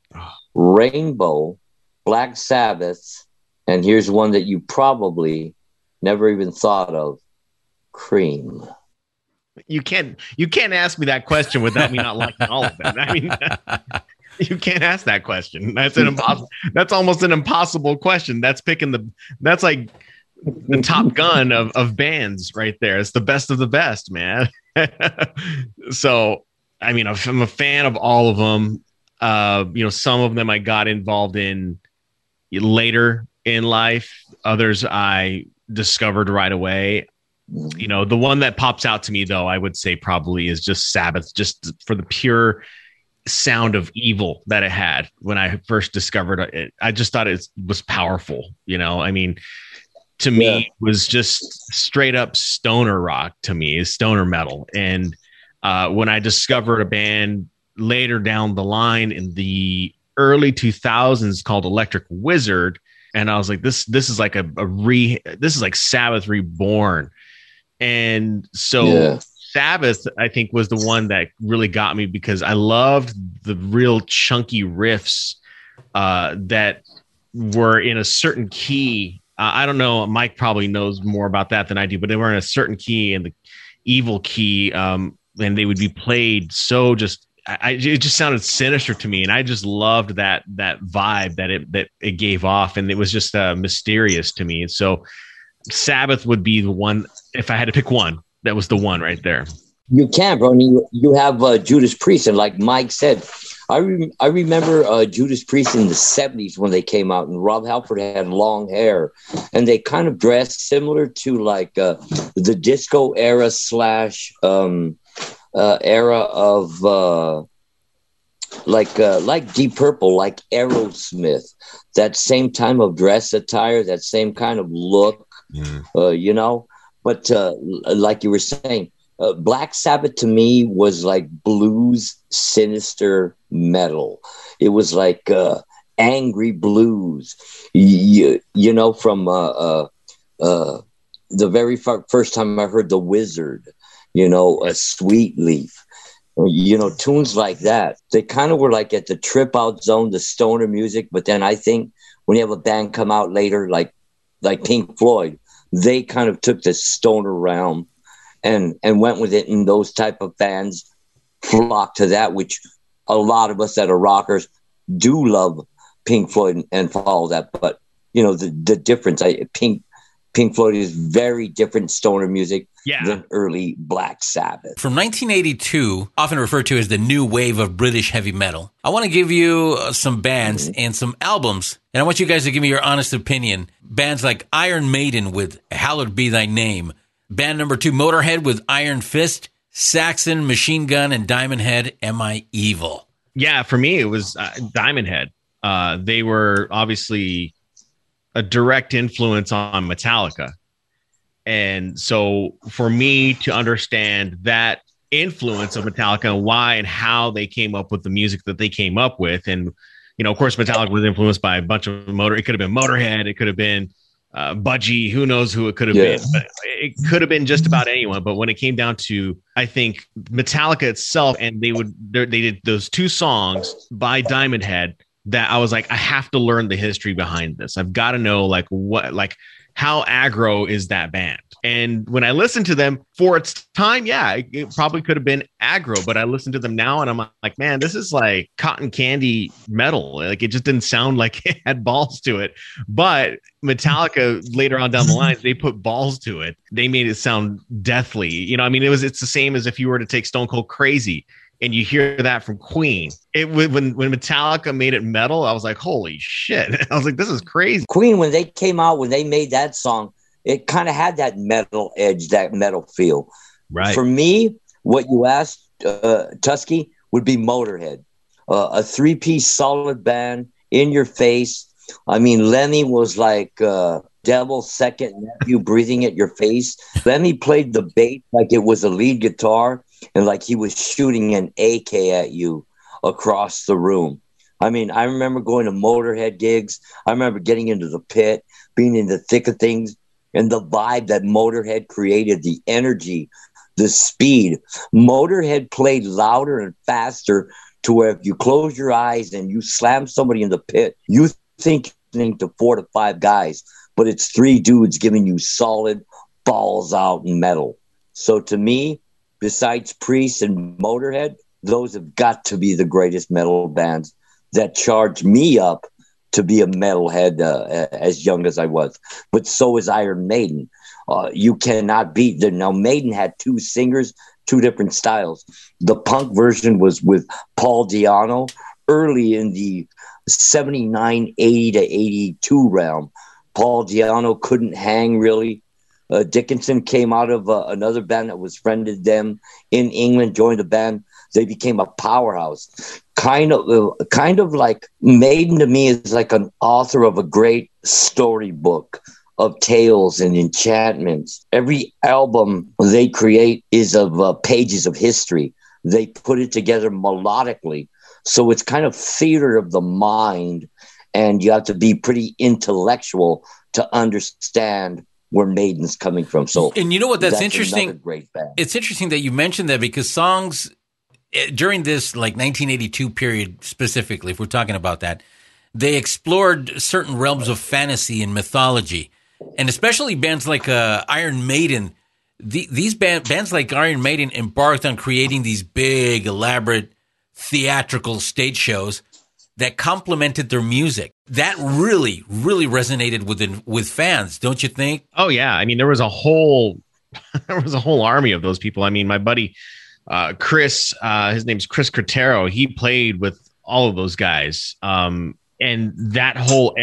Rainbow, Black Sabbath, and here's one that you probably never even thought of: Cream. You can't ask me that question without me not liking all of them. I mean, you can't ask that question. That's almost an impossible question. That's like the Top Gun of bands right there. It's the best of the best, man. So, I mean, I'm a fan of all of them. You know, some of them I got involved in later in life. Others I discovered right away. You know, the one that pops out to me, though, I would say probably is just Sabbath, just for the pure sound of evil that it had when I first discovered it. I just thought it was powerful. You know, I mean, to me, it was just straight up stoner rock to me, stoner metal. And when I discovered a band later down the line in the early 2000s called Electric Wizard, and I was like, this is like this is like Sabbath reborn. And so Sabbath, I think, was the one that really got me because I loved the real chunky riffs that were in a certain key. I don't know. Mike probably knows more about that than I do, but they were in a certain key, and the evil key, and they would be played so just. It just sounded sinister to me, and I just loved that vibe that it gave off, and it was just mysterious to me. So Sabbath would be the one, if I had to pick one, that was the one right there. You can, bro. I mean, you have Judas Priest, and like Mike said, I remember Judas Priest in the 70s when they came out, and Rob Halford had long hair, and they kind of dressed similar to like the disco era slash era of like Deep Purple, like Aerosmith, that same time of dress attire, that same kind of look, you know. But like you were saying, Black Sabbath to me was like blues, sinister metal. It was like angry blues, you know, from the very first time I heard The Wizard, you know, a Sweet Leaf, you know, tunes like that. They kind of were like at the trip out zone, the stoner music. But then I think when you have a band come out later, like Pink Floyd, they kind of took the stoner realm and went with it. And those type of bands flock to that, which a lot of us that are rockers do love Pink Floyd and follow that. But, you know, the difference, Pink Floyd is very different stoner music Yeah. than early Black Sabbath. From 1982, often referred to as the new wave of British heavy metal, I want to give you some bands and some albums, and I want you guys to give me your honest opinion. Bands like Iron Maiden with Hallowed Be Thy Name. Band number 2, Motorhead with Iron Fist. Saxon, Machine Gun, and Diamond Head, Am I Evil? Yeah, for me, it was Diamond Head. They were obviously a direct influence on Metallica. And so for me to understand that influence of Metallica and why and how they came up with the music that they came up with, and, you know, of course, Metallica was influenced by a bunch of it could have been Motorhead, it could have been Budgie, who knows who it could have been. But it could have been just about anyone. But when it came down to, I think, Metallica itself, and they did those 2 songs by Diamond Head that I was like, I have to learn the history behind this. I've got to know how aggro is that band. And when I listened to them for its time, yeah, it probably could have been aggro, but I listen to them now and I'm like, man, this is like cotton candy metal. Like, it just didn't sound like it had balls to it. But Metallica later on down the line, they put balls to it. They made it sound deathly. You know, I mean, it's the same as if you were to take Stone Cold Crazy and you hear that from Queen. When Metallica made it metal, I was like, holy shit. I was like, this is crazy. Queen, when they came out, when they made that song, it kind of had that metal edge, that metal feel. Right. For me, what you asked, Tusky, would be Motorhead. A 3-piece solid band, in your face. I mean, Lemmy was like Devil's second nephew breathing at your face. Lemmy played the bass like it was a lead guitar and like he was shooting an AK at you across the room. I mean, I remember going to Motorhead gigs. I remember getting into the pit, being in the thick of things, and the vibe that Motorhead created, the energy, the speed. Motorhead played louder and faster to where if you close your eyes and you slam somebody in the pit, you think you're listening to 4 to 5 guys, but it's 3 dudes giving you solid balls out metal. So to me, besides Priest and Motorhead, those have got to be the greatest metal bands that charged me up to be a metalhead as young as I was. But so is Iron Maiden. You cannot beat them. Now, Maiden had 2 singers, 2 different styles. The punk version was with Paul Di'Anno early in the 79, 80 to 82 realm. Paul Di'Anno couldn't hang really. Dickinson came out of another band that was friended them in England, joined the band. They became a powerhouse. Kind of like Maiden to me is like an author of a great storybook of tales and enchantments. Every album they create is of pages of history. They put it together melodically. So it's kind of theater of the mind, and you have to be pretty intellectual to understand where Maiden's coming from. So, and you know what? That's interesting. Another great band. It's interesting that you mentioned that because songs during this like 1982 period specifically, if we're talking about that, they explored certain realms of fantasy and mythology, and especially bands like Iron Maiden. These bands like Iron Maiden embarked on creating these big, elaborate, theatrical stage shows that complemented their music. That really, really resonated with fans, don't you think? Oh yeah, I mean there was a whole army of those people. I mean, my buddy Chris, his name's Chris Cotero. He played with all of those guys, and that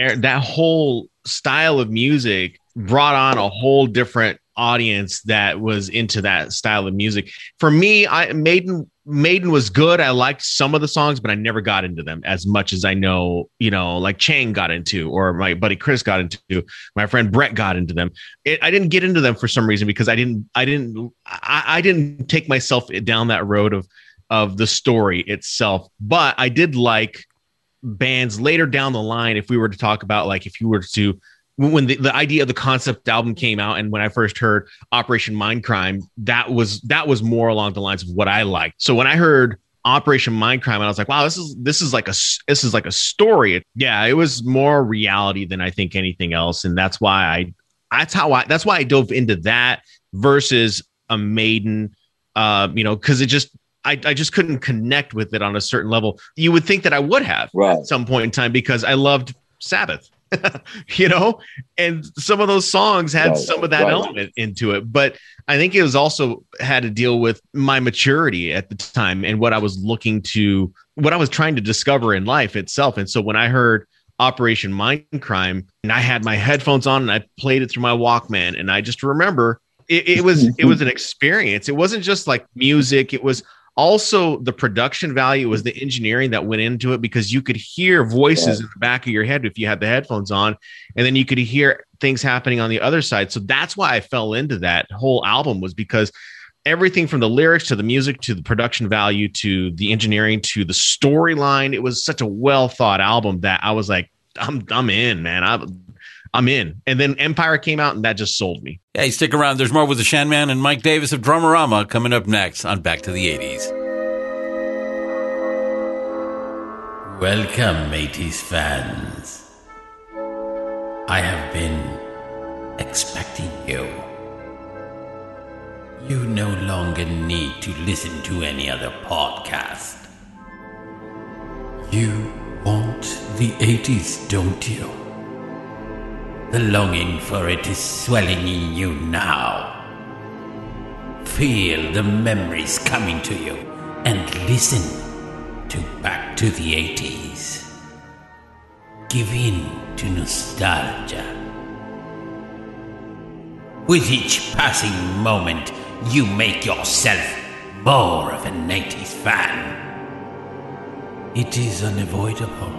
whole style of music brought on a whole different audience that was into that style of music. For me, Maiden was good. I liked some of the songs, but I never got into them as much as I know, like Chang got into, or my buddy Chris got into, my friend Brett got into them. I didn't get into them for some reason because I didn't take myself down that road of the story itself. But I did like bands later down the line. If we were to talk about, like, if you were to, when the idea of the concept album came out, and when I first heard Operation Mindcrime, that was more along the lines of what I liked. So when I heard Operation Mindcrime, I was like, wow, this is like a story. Yeah, it was more reality than I think anything else, and that's why I dove into that versus a Maiden, because I just couldn't connect with it on a certain level. You would think that I would have at some point in time because I loved Sabbath. and some of those songs had some of that right. element into it. But I think it was also had to deal with my maturity at the time and what I was trying to discover in life itself. And so when I heard Operation Mindcrime and I had my headphones on and I played it through my Walkman, and I just remember it was an experience. It wasn't just like music. It was also the production value. It was the engineering that went into it, because you could hear voices in the back of your head if you had the headphones on, and then you could hear things happening on the other side. So that's why I fell into that whole album, was because everything from the lyrics to the music to the production value to the engineering to the storyline, it was such a well thought album that I was like, I'm in, man. I'm in. And then Empire came out and that just sold me. Hey, stick around. There's more with the Shanman and Mike Davis of Dramarama coming up next on Back to the 80s. Welcome, 80s fans. I have been expecting you. You no longer need to listen to any other podcast. You want the 80s, don't you? The longing for it is swelling in you now. Feel the memories coming to you and listen to Back to the 80s. Give in to nostalgia. With each passing moment, you make yourself more of an 80s fan. It is unavoidable.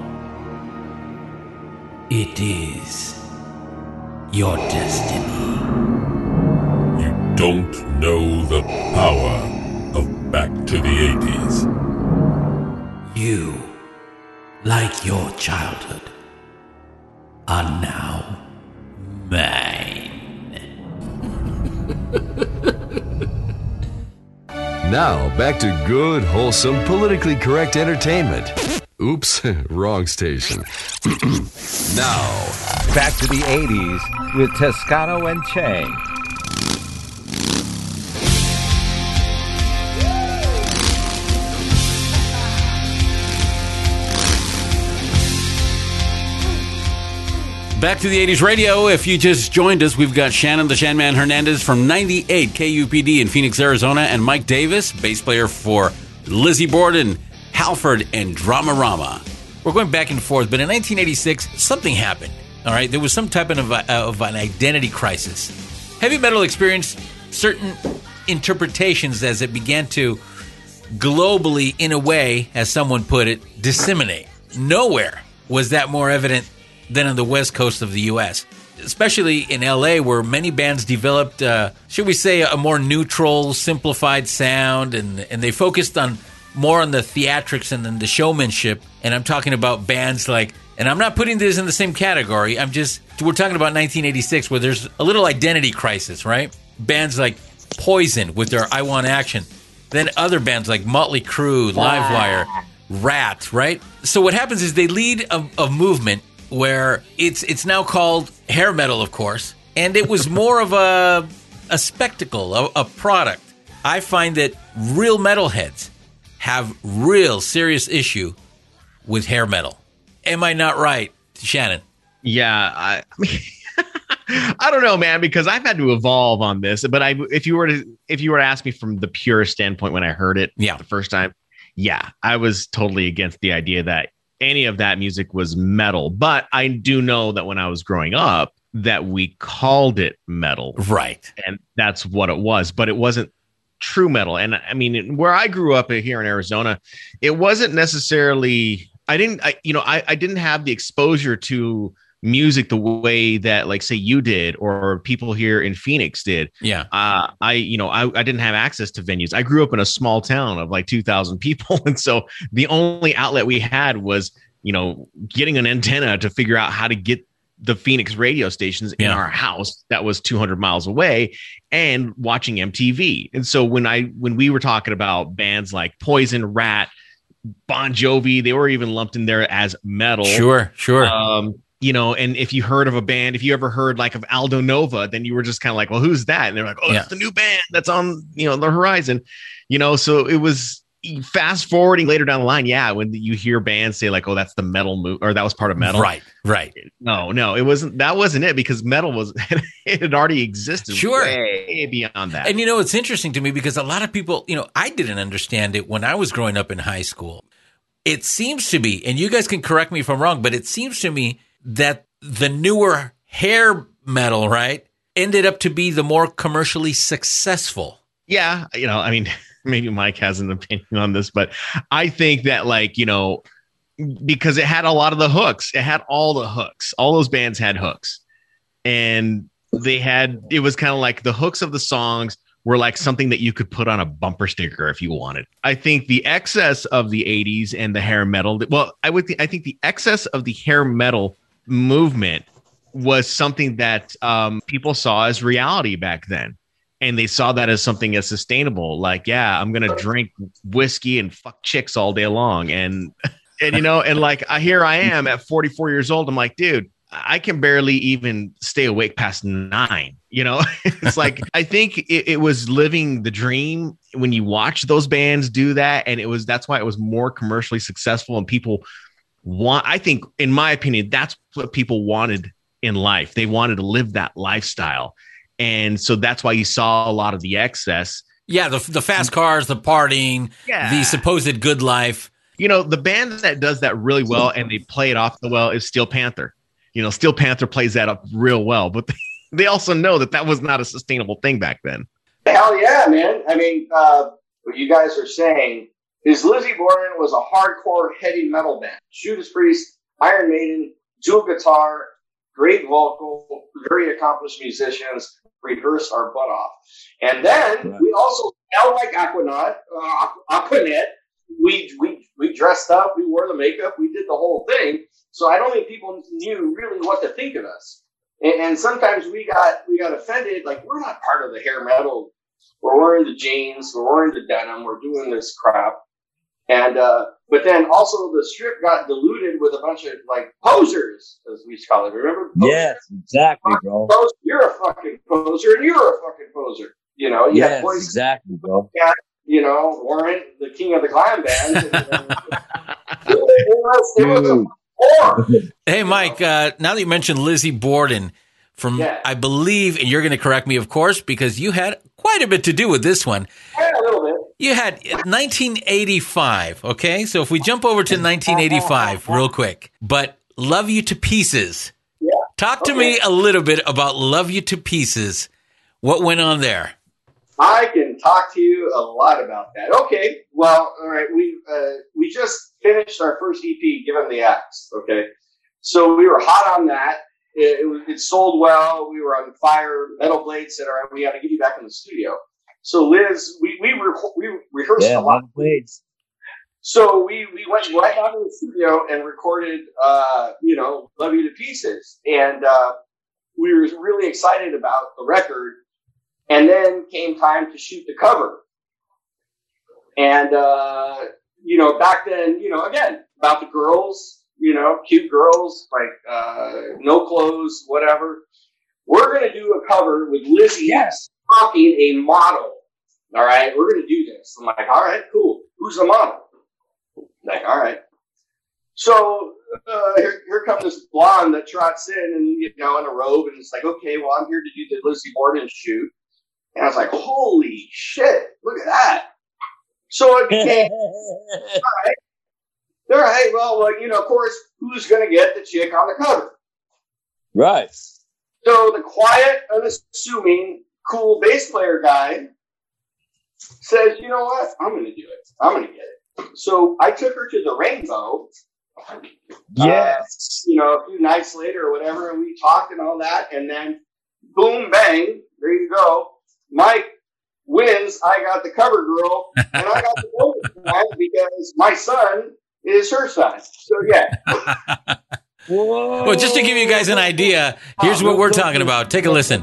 It is your destiny. You don't know the power of Back to the 80s. You, like your childhood, are now mine. Now, back to good, wholesome, politically correct entertainment. Oops, wrong station. Now, back to the 80s with Toscano and Chang. Back to the 80s radio. If you just joined us, we've got Shannon the Shanman Hernandez from 98 KUPD in Phoenix, Arizona, and Mike Davis, bass player for Lizzie Borden, Halford, and Dramarama. We're going back and forth, but in 1986, something happened. All right, there was some type of an identity crisis. Heavy metal experienced certain interpretations as it began to globally, in a way, as someone put it, disseminate. Nowhere was that more evident than on the west coast of the U.S., especially in L.A., where many bands developed, should we say, a more neutral, simplified sound, and they focused more on the theatrics and then the showmanship. And I'm talking about bands like, and I'm not putting this in the same category, we're talking about 1986, where there's a little identity crisis, right? Bands like Poison with their I Want Action, then other bands like Motley Crue, Livewire, Rat, right? So what happens is they lead a movement where it's now called hair metal, of course, and it was more of a spectacle, a product. I find that real metalheads have real serious issue with hair metal. Am I not right, Shannon? Yeah, I mean, I don't know, man, because I've had to evolve on this. But if you were to ask me from the pure standpoint when I heard it the first time, I was totally against the idea that any of that music was metal. But I do know that when I was growing up that we called it metal. Right. And that's what it was, but it wasn't true metal. And I mean, where I grew up here in Arizona, it wasn't necessarily, I didn't have the exposure to music the way that, like, say you did or people here in Phoenix did. Yeah. I didn't have access to venues. I grew up in a small town of like 2,000 people. And so the only outlet we had was, getting an antenna to figure out how to get the Phoenix radio stations in our house that was 200 miles away and watching MTV. And so when we were talking about bands like Poison, Rat, Bon Jovi, they were even lumped in there as metal. Sure. And if you heard of a band, if you ever heard like of Aldo Nova, then you were just kind of like, well, who's that? And they're like, oh, it's the new band that's on, the horizon, so it was fast forwarding later down the line, yeah, when you hear bands say like, "Oh, that's the metal move," or that was part of metal, Right. No, it wasn't. That wasn't it, because metal was it had already existed, Sure. way beyond that. And it's interesting to me because a lot of people, I didn't understand it when I was growing up in high school. It seems to be, and you guys can correct me if I'm wrong, but it seems to me that the newer hair metal, right, ended up to be the more commercially successful. Yeah, I mean, maybe Mike has an opinion on this, but I think that, like, because it had a lot of the hooks, it had all the hooks. All those bands had hooks, and it was kind of like the hooks of the songs were like something that you could put on a bumper sticker if you wanted. I think the excess of the 80s and the hair metal, I think the excess of the hair metal movement was something that people saw as reality back then. And they saw that as something as sustainable. Like, yeah, I'm going to drink whiskey and fuck chicks all day long. And like, here I am at 44 years old. I'm like, dude, I can barely even stay awake past 9. It's like, I think it was living the dream when you watch those bands do that. And that's why it was more commercially successful. And people I think, in my opinion, that's what people wanted in life. They wanted to live that lifestyle. And so that's why you saw a lot of the excess. Yeah, the fast cars, the partying, the supposed good life. The band that does that really well and they play it off so well is Steel Panther. Steel Panther plays that up real well, but they also know that was not a sustainable thing back then. Hell yeah, man. I mean, what you guys are saying is Lizzie Borden was a hardcore heavy metal band. Judas Priest, Iron Maiden, dual guitar, great vocal, very accomplished musicians, rehearsed our butt off. And then we also smelled like Aquanet. We dressed up, we wore the makeup, we did the whole thing. So I don't think people knew really what to think of us. And sometimes we got offended, like, we're not part of the hair metal. We're wearing the jeans, we're wearing the denim, we're doing this crap. And but then also the strip got diluted with a bunch of like posers, as we call it. Remember? Posers? Yes, exactly, bro. You're a fucking poser, and you're a fucking poser. Yes, exactly, bro. Warren, the king of the glam band. It was a war. Hey, Mike. Now that you mentioned Lizzie Borden, I believe, and you're going to correct me, of course, because you had quite a bit to do with this one. Yeah, a little bit. You had 1985, okay? So if we jump over to 1985 real quick, but Love You to Pieces. Yeah. Talk to me a little bit about Love You to Pieces. What went on there? I can talk to you a lot about that. Okay, well, all right. We just finished our first EP, Give 'Em the Axe, okay? So we were hot on that. It sold well. We were on fire. Metal Blade said, all right, we got to get you back in the studio. So Liz, we rehearsed a lot. So we went right out in the studio and recorded, Love You to Pieces. And we were really excited about the record. And then came time to shoot the cover. And, back then, again, about the girls, cute girls, like no clothes, whatever. We're going to do a cover with Lizzie talking a model. All right, we're going to do this. I'm like, all right, cool. Who's the model? Like, all right. So here comes this blonde that trots in and, in a robe. And it's like, okay, well, I'm here to do the Lizzie Borden shoot. And I was like, holy shit, look at that. So it became, all right, well, of course, who's going to get the chick on the cover? Right. So the quiet, unassuming, cool bass player guy says, you know what? I'm going to do it. I'm going to get it. So I took her to the Rainbow. Yes. A few nights later or whatever, and we talked and all that. And then boom, bang, there you go. Mike wins. I got the cover girl, and I got the bonus guy because my son is her son. So, yeah. Whoa. Well, just to give you guys an idea, here's what we're talking about. Take a listen.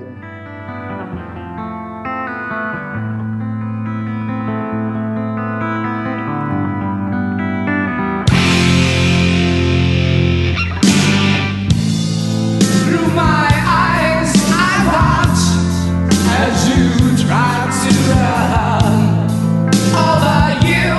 Through my eyes, I watch as you try to run all the years.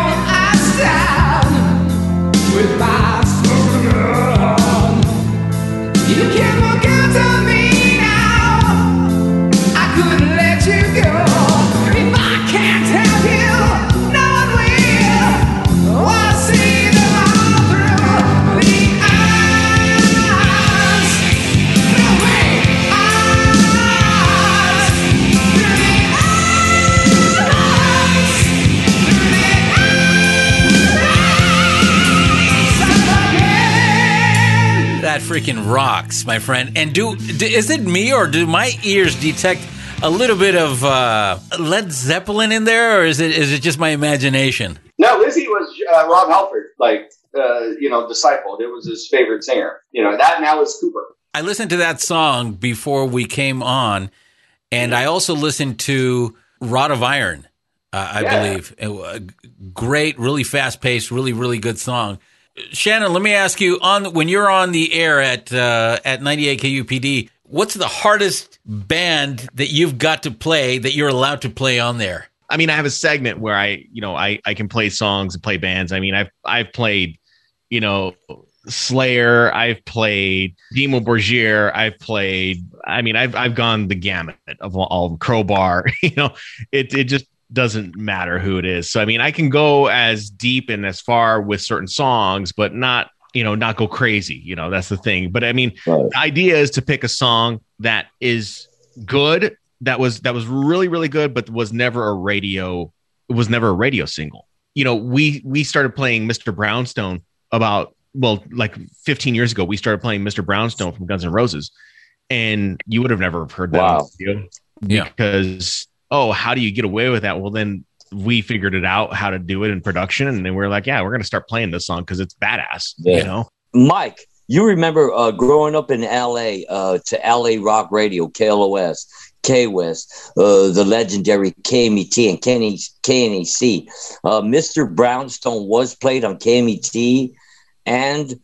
freaking rocks, my friend. And is it me, or do my ears detect a little bit of Led Zeppelin in there, or is it just my imagination? No, Lizzie was Rob Halford, disciple. It was his favorite singer. That now is Cooper. I listened to that song before we came on, and I also listened to Rod of Iron, I believe. Great, really fast-paced, really, really good song. Shannon, let me ask you, when you're on the air at 98 KUPD, what's the hardest band that you've got to play that you're allowed to play on there? I mean, I have a segment where I can play songs and play bands. I mean, I've played, Slayer, I've played Dimmu Borgir, I've gone the gamut of all Crowbar. It just doesn't matter who it is. So I mean, I can go as deep and as far with certain songs, but not go crazy. That's the thing. But I mean, The idea is to pick a song that is good, that was really, really good, but was never a radio single. We started playing Mr. Brownstone like 15 years ago. We started playing Mr. Brownstone from Guns N' Roses, and you would have never heard that. Wow. Because how do you get away with that? Well, then we figured it out how to do it in production, and then we're like, we're going to start playing this song because it's badass. Mike, you remember growing up in LA to LA Rock Radio, KLOS, K-West, the legendary KMET and KNAC. Mr. Brownstone was played on KMET and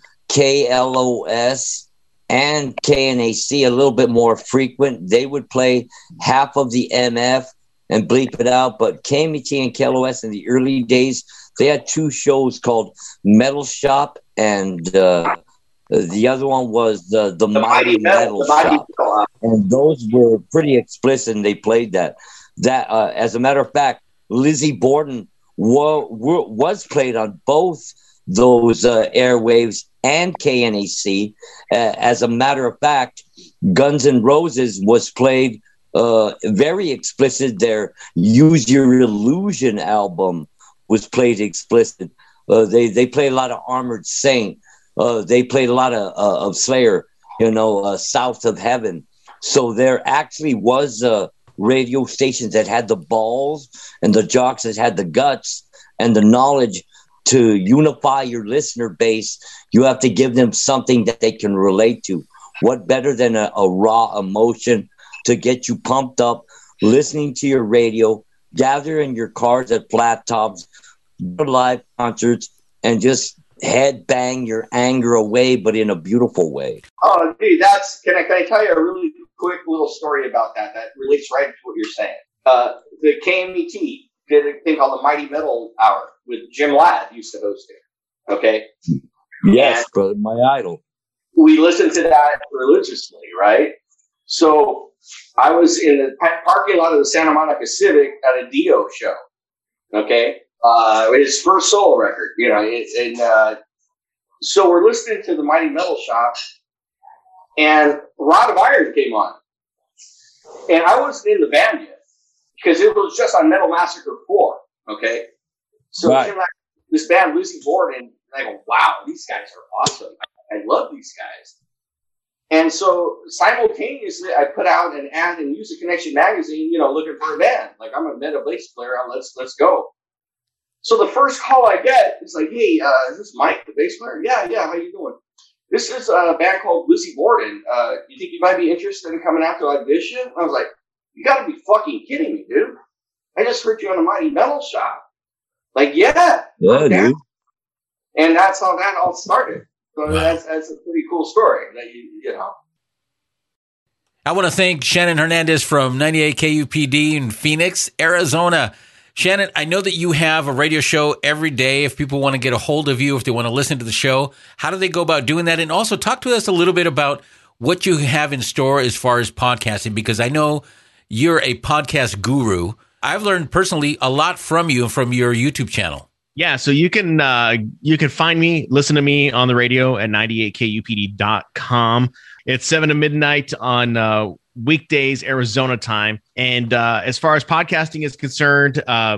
KLOS and KNAC a little bit more frequent. They would play half of the MF and bleep it out. But KMET and KLOS in the early days, they had two shows called Metal Shop, and the other one was the Mighty Metal Shop. And those were pretty explicit, and they played that. As a matter of fact, Lizzie Borden was played on both those airwaves and KNAC. As a matter of fact, Guns N' Roses was played very explicit. Their Use Your Illusion album was played explicit. They played a lot of Armored Saint. They played a lot of Slayer, South of Heaven. So there actually was radio stations that had the balls and the jocks that had the guts and the knowledge to unify your listener base. You have to give them something that they can relate to. What better than a raw emotion to get you pumped up, listening to your radio, gather in your cars at flat tops, go to live concerts, and just headbang your anger away, but in a beautiful way. Oh, dude, can I tell you a really quick little story about that relates right to what you're saying? The KMET did a thing called the Mighty Metal Hour with Jim Ladd used to host it. Okay. Yes, brother, my idol. We listened to that religiously, right? So I was in the parking lot of the Santa Monica Civic at a Dio show. Okay. His first solo record, so we're listening to the Mighty Metal Shop, and Rod of Iron came on, and I wasn't in the band yet because it was just on Metal Massacre 4. Okay, so this band, Lizzie Borden, and I go, wow, these guys are awesome. I love these guys. And so simultaneously, I put out an ad in Music Connection magazine, looking for a band. Like, I'm a metal bass player. Let's go. So the first call I get is like, hey, is this Mike, the bass player? Yeah, how you doing? This is a band called Lizzie Borden. You think you might be interested in coming out to audition? I was like, you got to be fucking kidding me, dude. I just heard you on the Mighty Metal Shop. Like, yeah, dude. And that's how that all started. So that's a pretty cool story that I want to thank Shannon Hernandez from 98 KUPD in Phoenix, Arizona. Shannon, I know that you have a radio show every day. If people want to get a hold of you, if they want to listen to the show, how do they go about doing that? And also talk to us a little bit about what you have in store as far as podcasting, because I know you're a podcast guru. I've learned personally a lot from you and from your YouTube channel. Yeah, so you can find me, listen to me on the radio at 98kupd.com. It's 7 to midnight on weekdays, Arizona time. And as far as podcasting is concerned,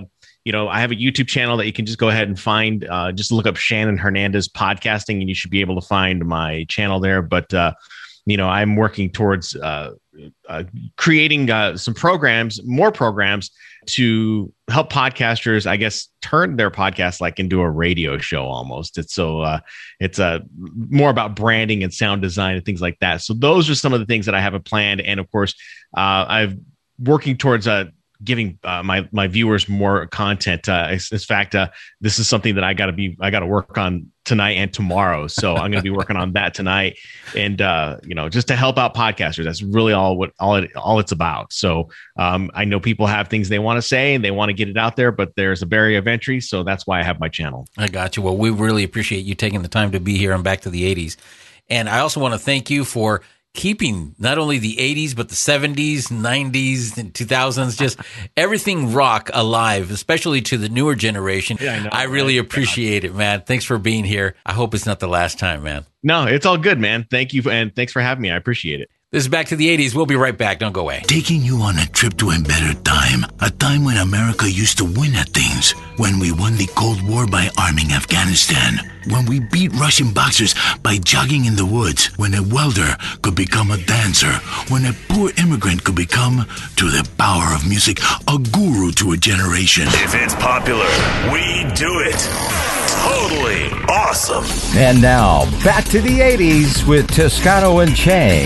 I have a YouTube channel that you can just go ahead and find. Just look up Shannon Hernandez Podcasting, and you should be able to find my channel there. But I'm working towards creating some more programs to help podcasters, I guess, turn their podcast like into a radio show almost. It's more about branding and sound design and things like that. So those are some of the things that I have planned. And of course, I'm working towards giving my viewers more content. In fact, this is something that I got to work on tonight and tomorrow. So I'm going to be working on that tonight, and just to help out podcasters. That's really all it's about. So I know people have things they want to say and they want to get it out there, but there's a barrier of entry. So that's why I have my channel. I got you. Well, we really appreciate you taking the time to be here on Back to the 80s. And I also want to thank you for keeping not only the 80s, but the 70s, 90s, and 2000s, just everything rock alive, especially to the newer generation. Yeah, I know. I really appreciate it, man. Thanks for being here. I hope it's not the last time, man. No, it's all good, man. Thank you. And thanks for having me. I appreciate it. This is Back to the 80s. We'll be right back. Don't go away. Taking you on a trip to a better time. A time when America used to win at things. When we won the Cold War by arming Afghanistan. When we beat Russian boxers by jogging in the woods. When a welder could become a dancer. When a poor immigrant could become, through the power of music, a guru to a generation. If it's popular, we do it. Totally awesome. And now, back to the 80s with Toscano and Chang.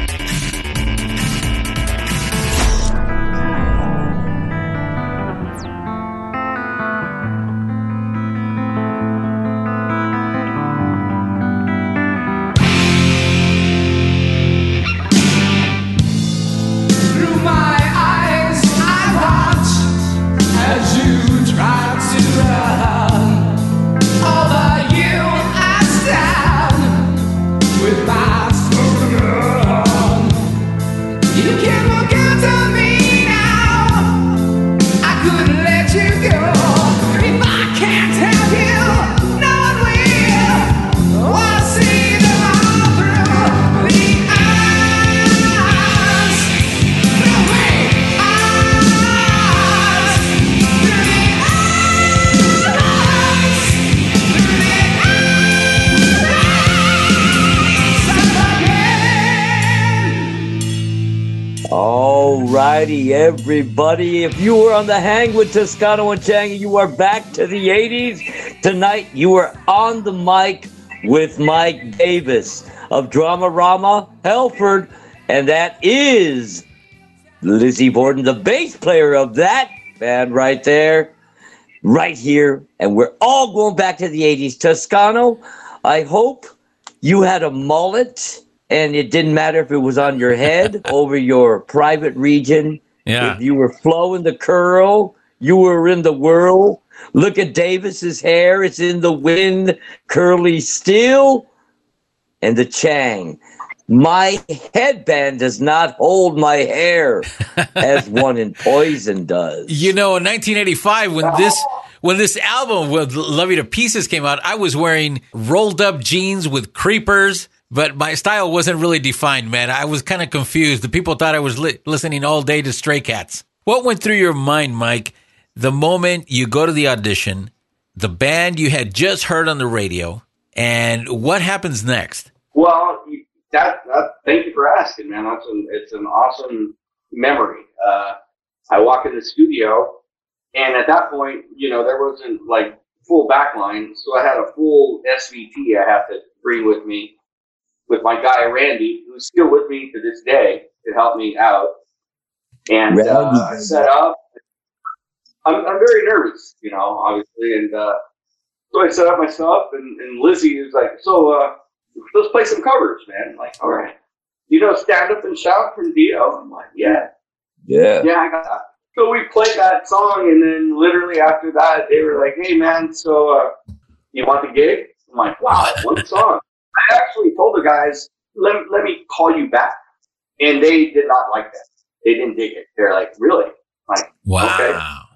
Everybody, if you were on the hang with Toscano and Chang, you are back to the 80s. Tonight, you are on the mic with Mike Davis of Dramarama Helford, and that is Lizzie Borden, the bass player of that band right there, right here, and we're all going back to the 80s. Toscano, I hope you had a mullet, and it didn't matter if it was on your head, over your private region. Yeah. If you were flowing the curl, you were in the whirl. Look at Davis's hair. It's in the wind, curly still. And the Chang. My headband does not hold my hair as one in Poison does. In 1985, when this album with Love You to Pieces came out, I was wearing rolled up jeans with creepers. But my style wasn't really defined, man. I was kind of confused. The people thought I was listening all day to Stray Cats. What went through your mind, Mike, the moment you go to the audition, the band you had just heard on the radio, and what happens next? Well, thank you for asking, man. It's an awesome memory. I walk in the studio, and at that point, there wasn't like full backline, so I had a full SVT I have to bring with me. With my guy Randy, who's still with me to this day to help me out. And I set up. I'm very nervous, obviously. And so I set up my stuff, and Lizzie is like, so let's play some covers, man. I'm like, all right. Stand Up and Shout from Dio? I'm like, yeah. Yeah. Yeah, I got that. So we played that song, and then literally after that, they were like, hey, man, so you want the gig? I'm like, wow, one song. I actually told the guys, let me call you back. And they did not like that. They didn't dig it. They're like, really? I'm like, wow. Okay.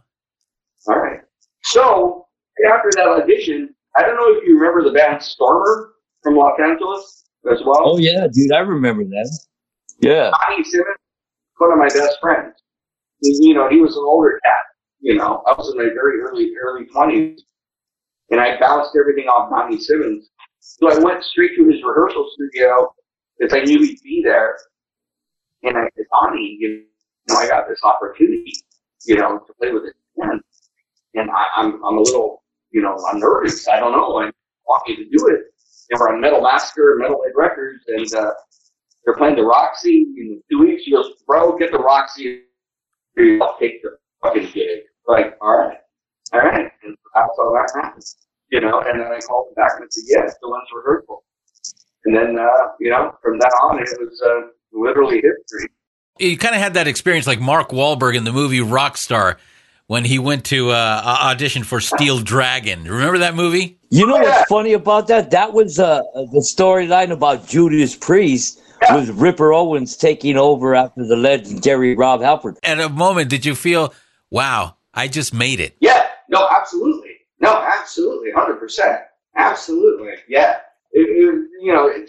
All right. So after that audition, I don't know if you remember the band Stormer from Los Angeles as well. Oh, yeah, dude. I remember that. Yeah. Bonnie Simmons, one of my best friends. He was an older cat. You know, I was in my very early 20s, and I bounced everything off Donnie Simmons. So I went straight to his rehearsal studio because I knew he'd be there. And I said, Donnie, you know, I got this opportunity, you know, to play with it again. And I'm a little, you know, I'm nervous. I don't know. I want me to do it. And we're on Metal Massacre, Metal Head Records, and they're playing the Roxy in 2 weeks. He goes, bro, get the Roxy. I'll take the fucking gig. Like, all right. And that's how that happened. You know, and then I called him back and said, yeah, it's the one's rehearsal. And then, you know, from then on, it was literally history. You kind of had that experience like Mark Wahlberg in the movie Rockstar when he went to audition for Steel Dragon. Remember that movie? You know what's funny about that? That was the storyline about Judas Priest with Ripper Owens taking over after the legendary Rob Halford. At a moment, did you feel, wow, I just made it? Yeah, no, absolutely. No, absolutely, 100%. Absolutely, yeah. You know, and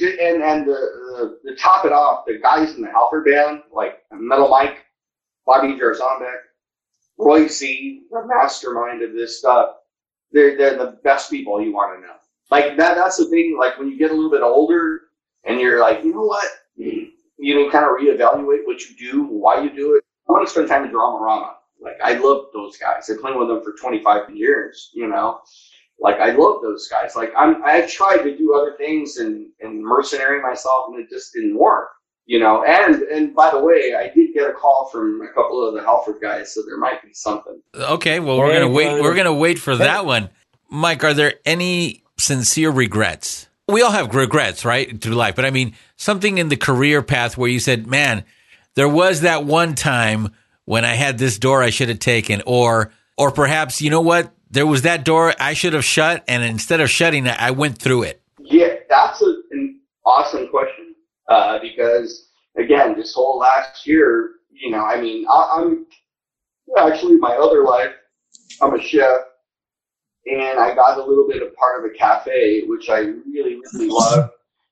to top it off, the guys in the Halford band, like Metal Mike, Bobby Jarzambek, Roy C., the mastermind of this stuff, they're the best people you want to know. Like, that's the thing, like, when you get a little bit older and you're like, you know what? You know, kind of reevaluate what you do, why you do it. I want to spend time in Dramarama. Like, I love those guys. I played with them for 25 years, you know. Like, I love those guys. Like, I tried to do other things and mercenary myself, and it just didn't work, you know. And by the way, I did get a call from a couple of the Halford guys, so there might be something. Okay, well, we're gonna wait. We're gonna wait for that one. Mike, are there any sincere regrets? We all have regrets, right, through life. But I mean, something in the career path where you said, "Man, there was that one time when I had this door I should have taken," or perhaps, you know what? There was that door I should have shut, and instead of shutting it, I went through it. Yeah, that's an awesome question. Because, again, this whole last year, you know, I mean, I'm actually, my other life, I'm a chef, and I got a little bit of part of a cafe, which I really, really love.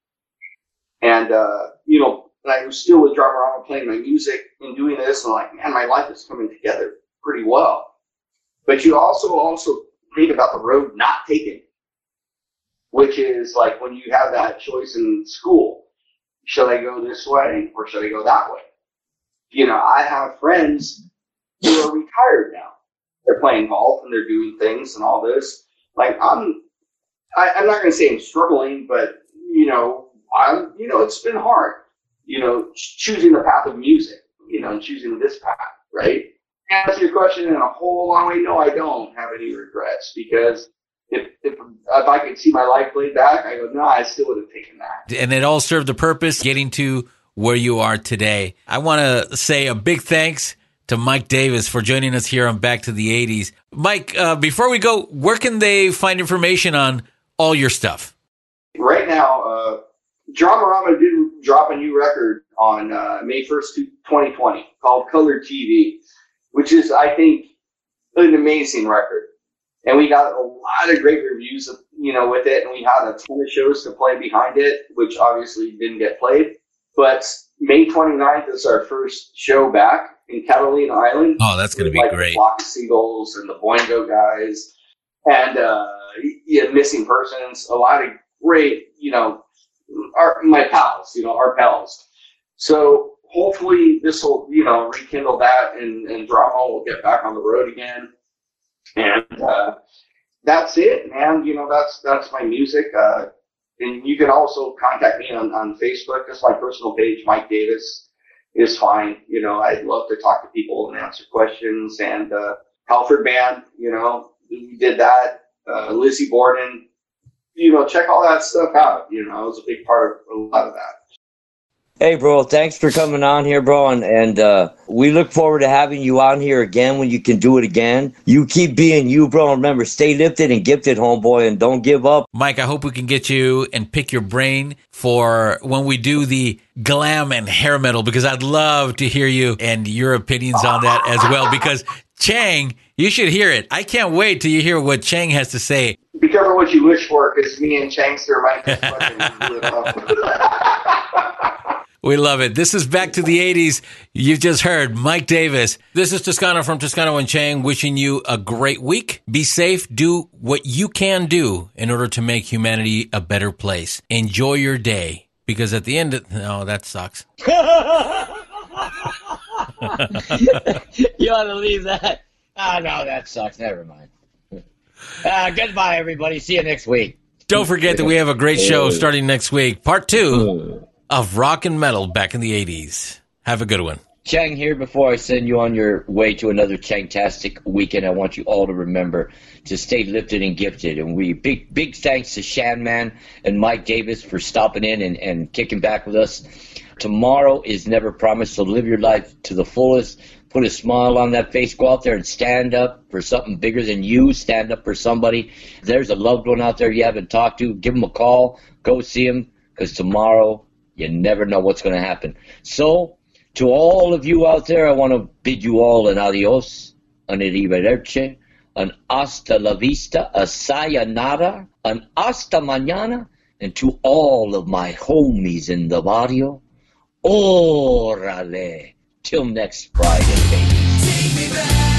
And, you know, and I was still with Dramarama playing my music and doing this, and like, man, my life is coming together pretty well. But you also think about the road not taken, which is like when you have that choice in school. Should I go this way or should I go that way? You know, I have friends who are retired now. They're playing golf and they're doing things and all this. Like, I'm not going to say I'm struggling, but, you know, it's been hard, you know, choosing the path of music, you know, and choosing this path, right? To answer your question in a whole long way, no, I don't have any regrets, because if I could see my life played back, I go, no, I still would have taken that. And it all served the purpose, getting to where you are today. I want to say a big thanks to Mike Davis for joining us here on Back to the 80s. Mike, before we go, where can they find information on all your stuff? Right now, Dramarama did drop a new record on May 1st, 2020 called Color TV, which is, I think, an amazing record. And we got a lot of great reviews, you know, with it. And we had a ton of shows to play behind it, which obviously didn't get played. But May 29th is our first show back in Catalina Island. Oh, that's going to be great. The Flock of Seagulls and the Boingo guys and Missing Persons. A lot of great, you know, my pals, you know, our pals. So hopefully this will, you know, rekindle that, and Drama will get back on the road again. And that's it, man. You know, that's my music. And you can also contact me on Facebook. That's my personal page. Mike Davis is fine. You know, I'd love to talk to people and answer questions. And Halford Band, you know, we did that. Lizzie Borden, you know, check all that stuff out. You know, it was a big part of a lot of that. Hey, bro, thanks for coming on here, bro. And we look forward to having you on here again when you can do it again. You keep being you, bro. And remember, stay lifted and gifted, homeboy, and don't give up. Mike, I hope we can get you and pick your brain for when we do the glam and hair metal, because I'd love to hear you and your opinions on that as well. Because Chang, you should hear it. I can't wait till you hear what Chang has to say. Be careful what you wish for, because me and Changster might just fucking blew it up. We love it. This is Back to the 80s. You've just heard Mike Davis. This is Toscano from Toscano and Chang wishing you a great week. Be safe. Do what you can do in order to make humanity a better place. Enjoy your day, because at the end of... No, that sucks. You ought to leave that. Oh, no, that sucks. Never mind. Goodbye, everybody. See you next week. Don't forget that we have a great show starting next week. Part 2 of Rock and Metal back in the 80s. Have a good one. Chang here. Before I send you on your way to another Changtastic weekend, I want you all to remember to stay lifted and gifted. And we big thanks to Shan Man and Mike Davis for stopping in and kicking back with us. Tomorrow is never promised, so live your life to the fullest. Put a smile on that face. Go out there and stand up for something bigger than you. Stand up for somebody. If there's a loved one out there you haven't talked to, give them a call. Go see them, because tomorrow you never know what's going to happen. So, to all of you out there, I want to bid you all an adios, an arrivederci, an hasta la vista, a sayonara, an hasta mañana, and to all of my homies in the barrio, orale. Till next Friday, baby. Take me back.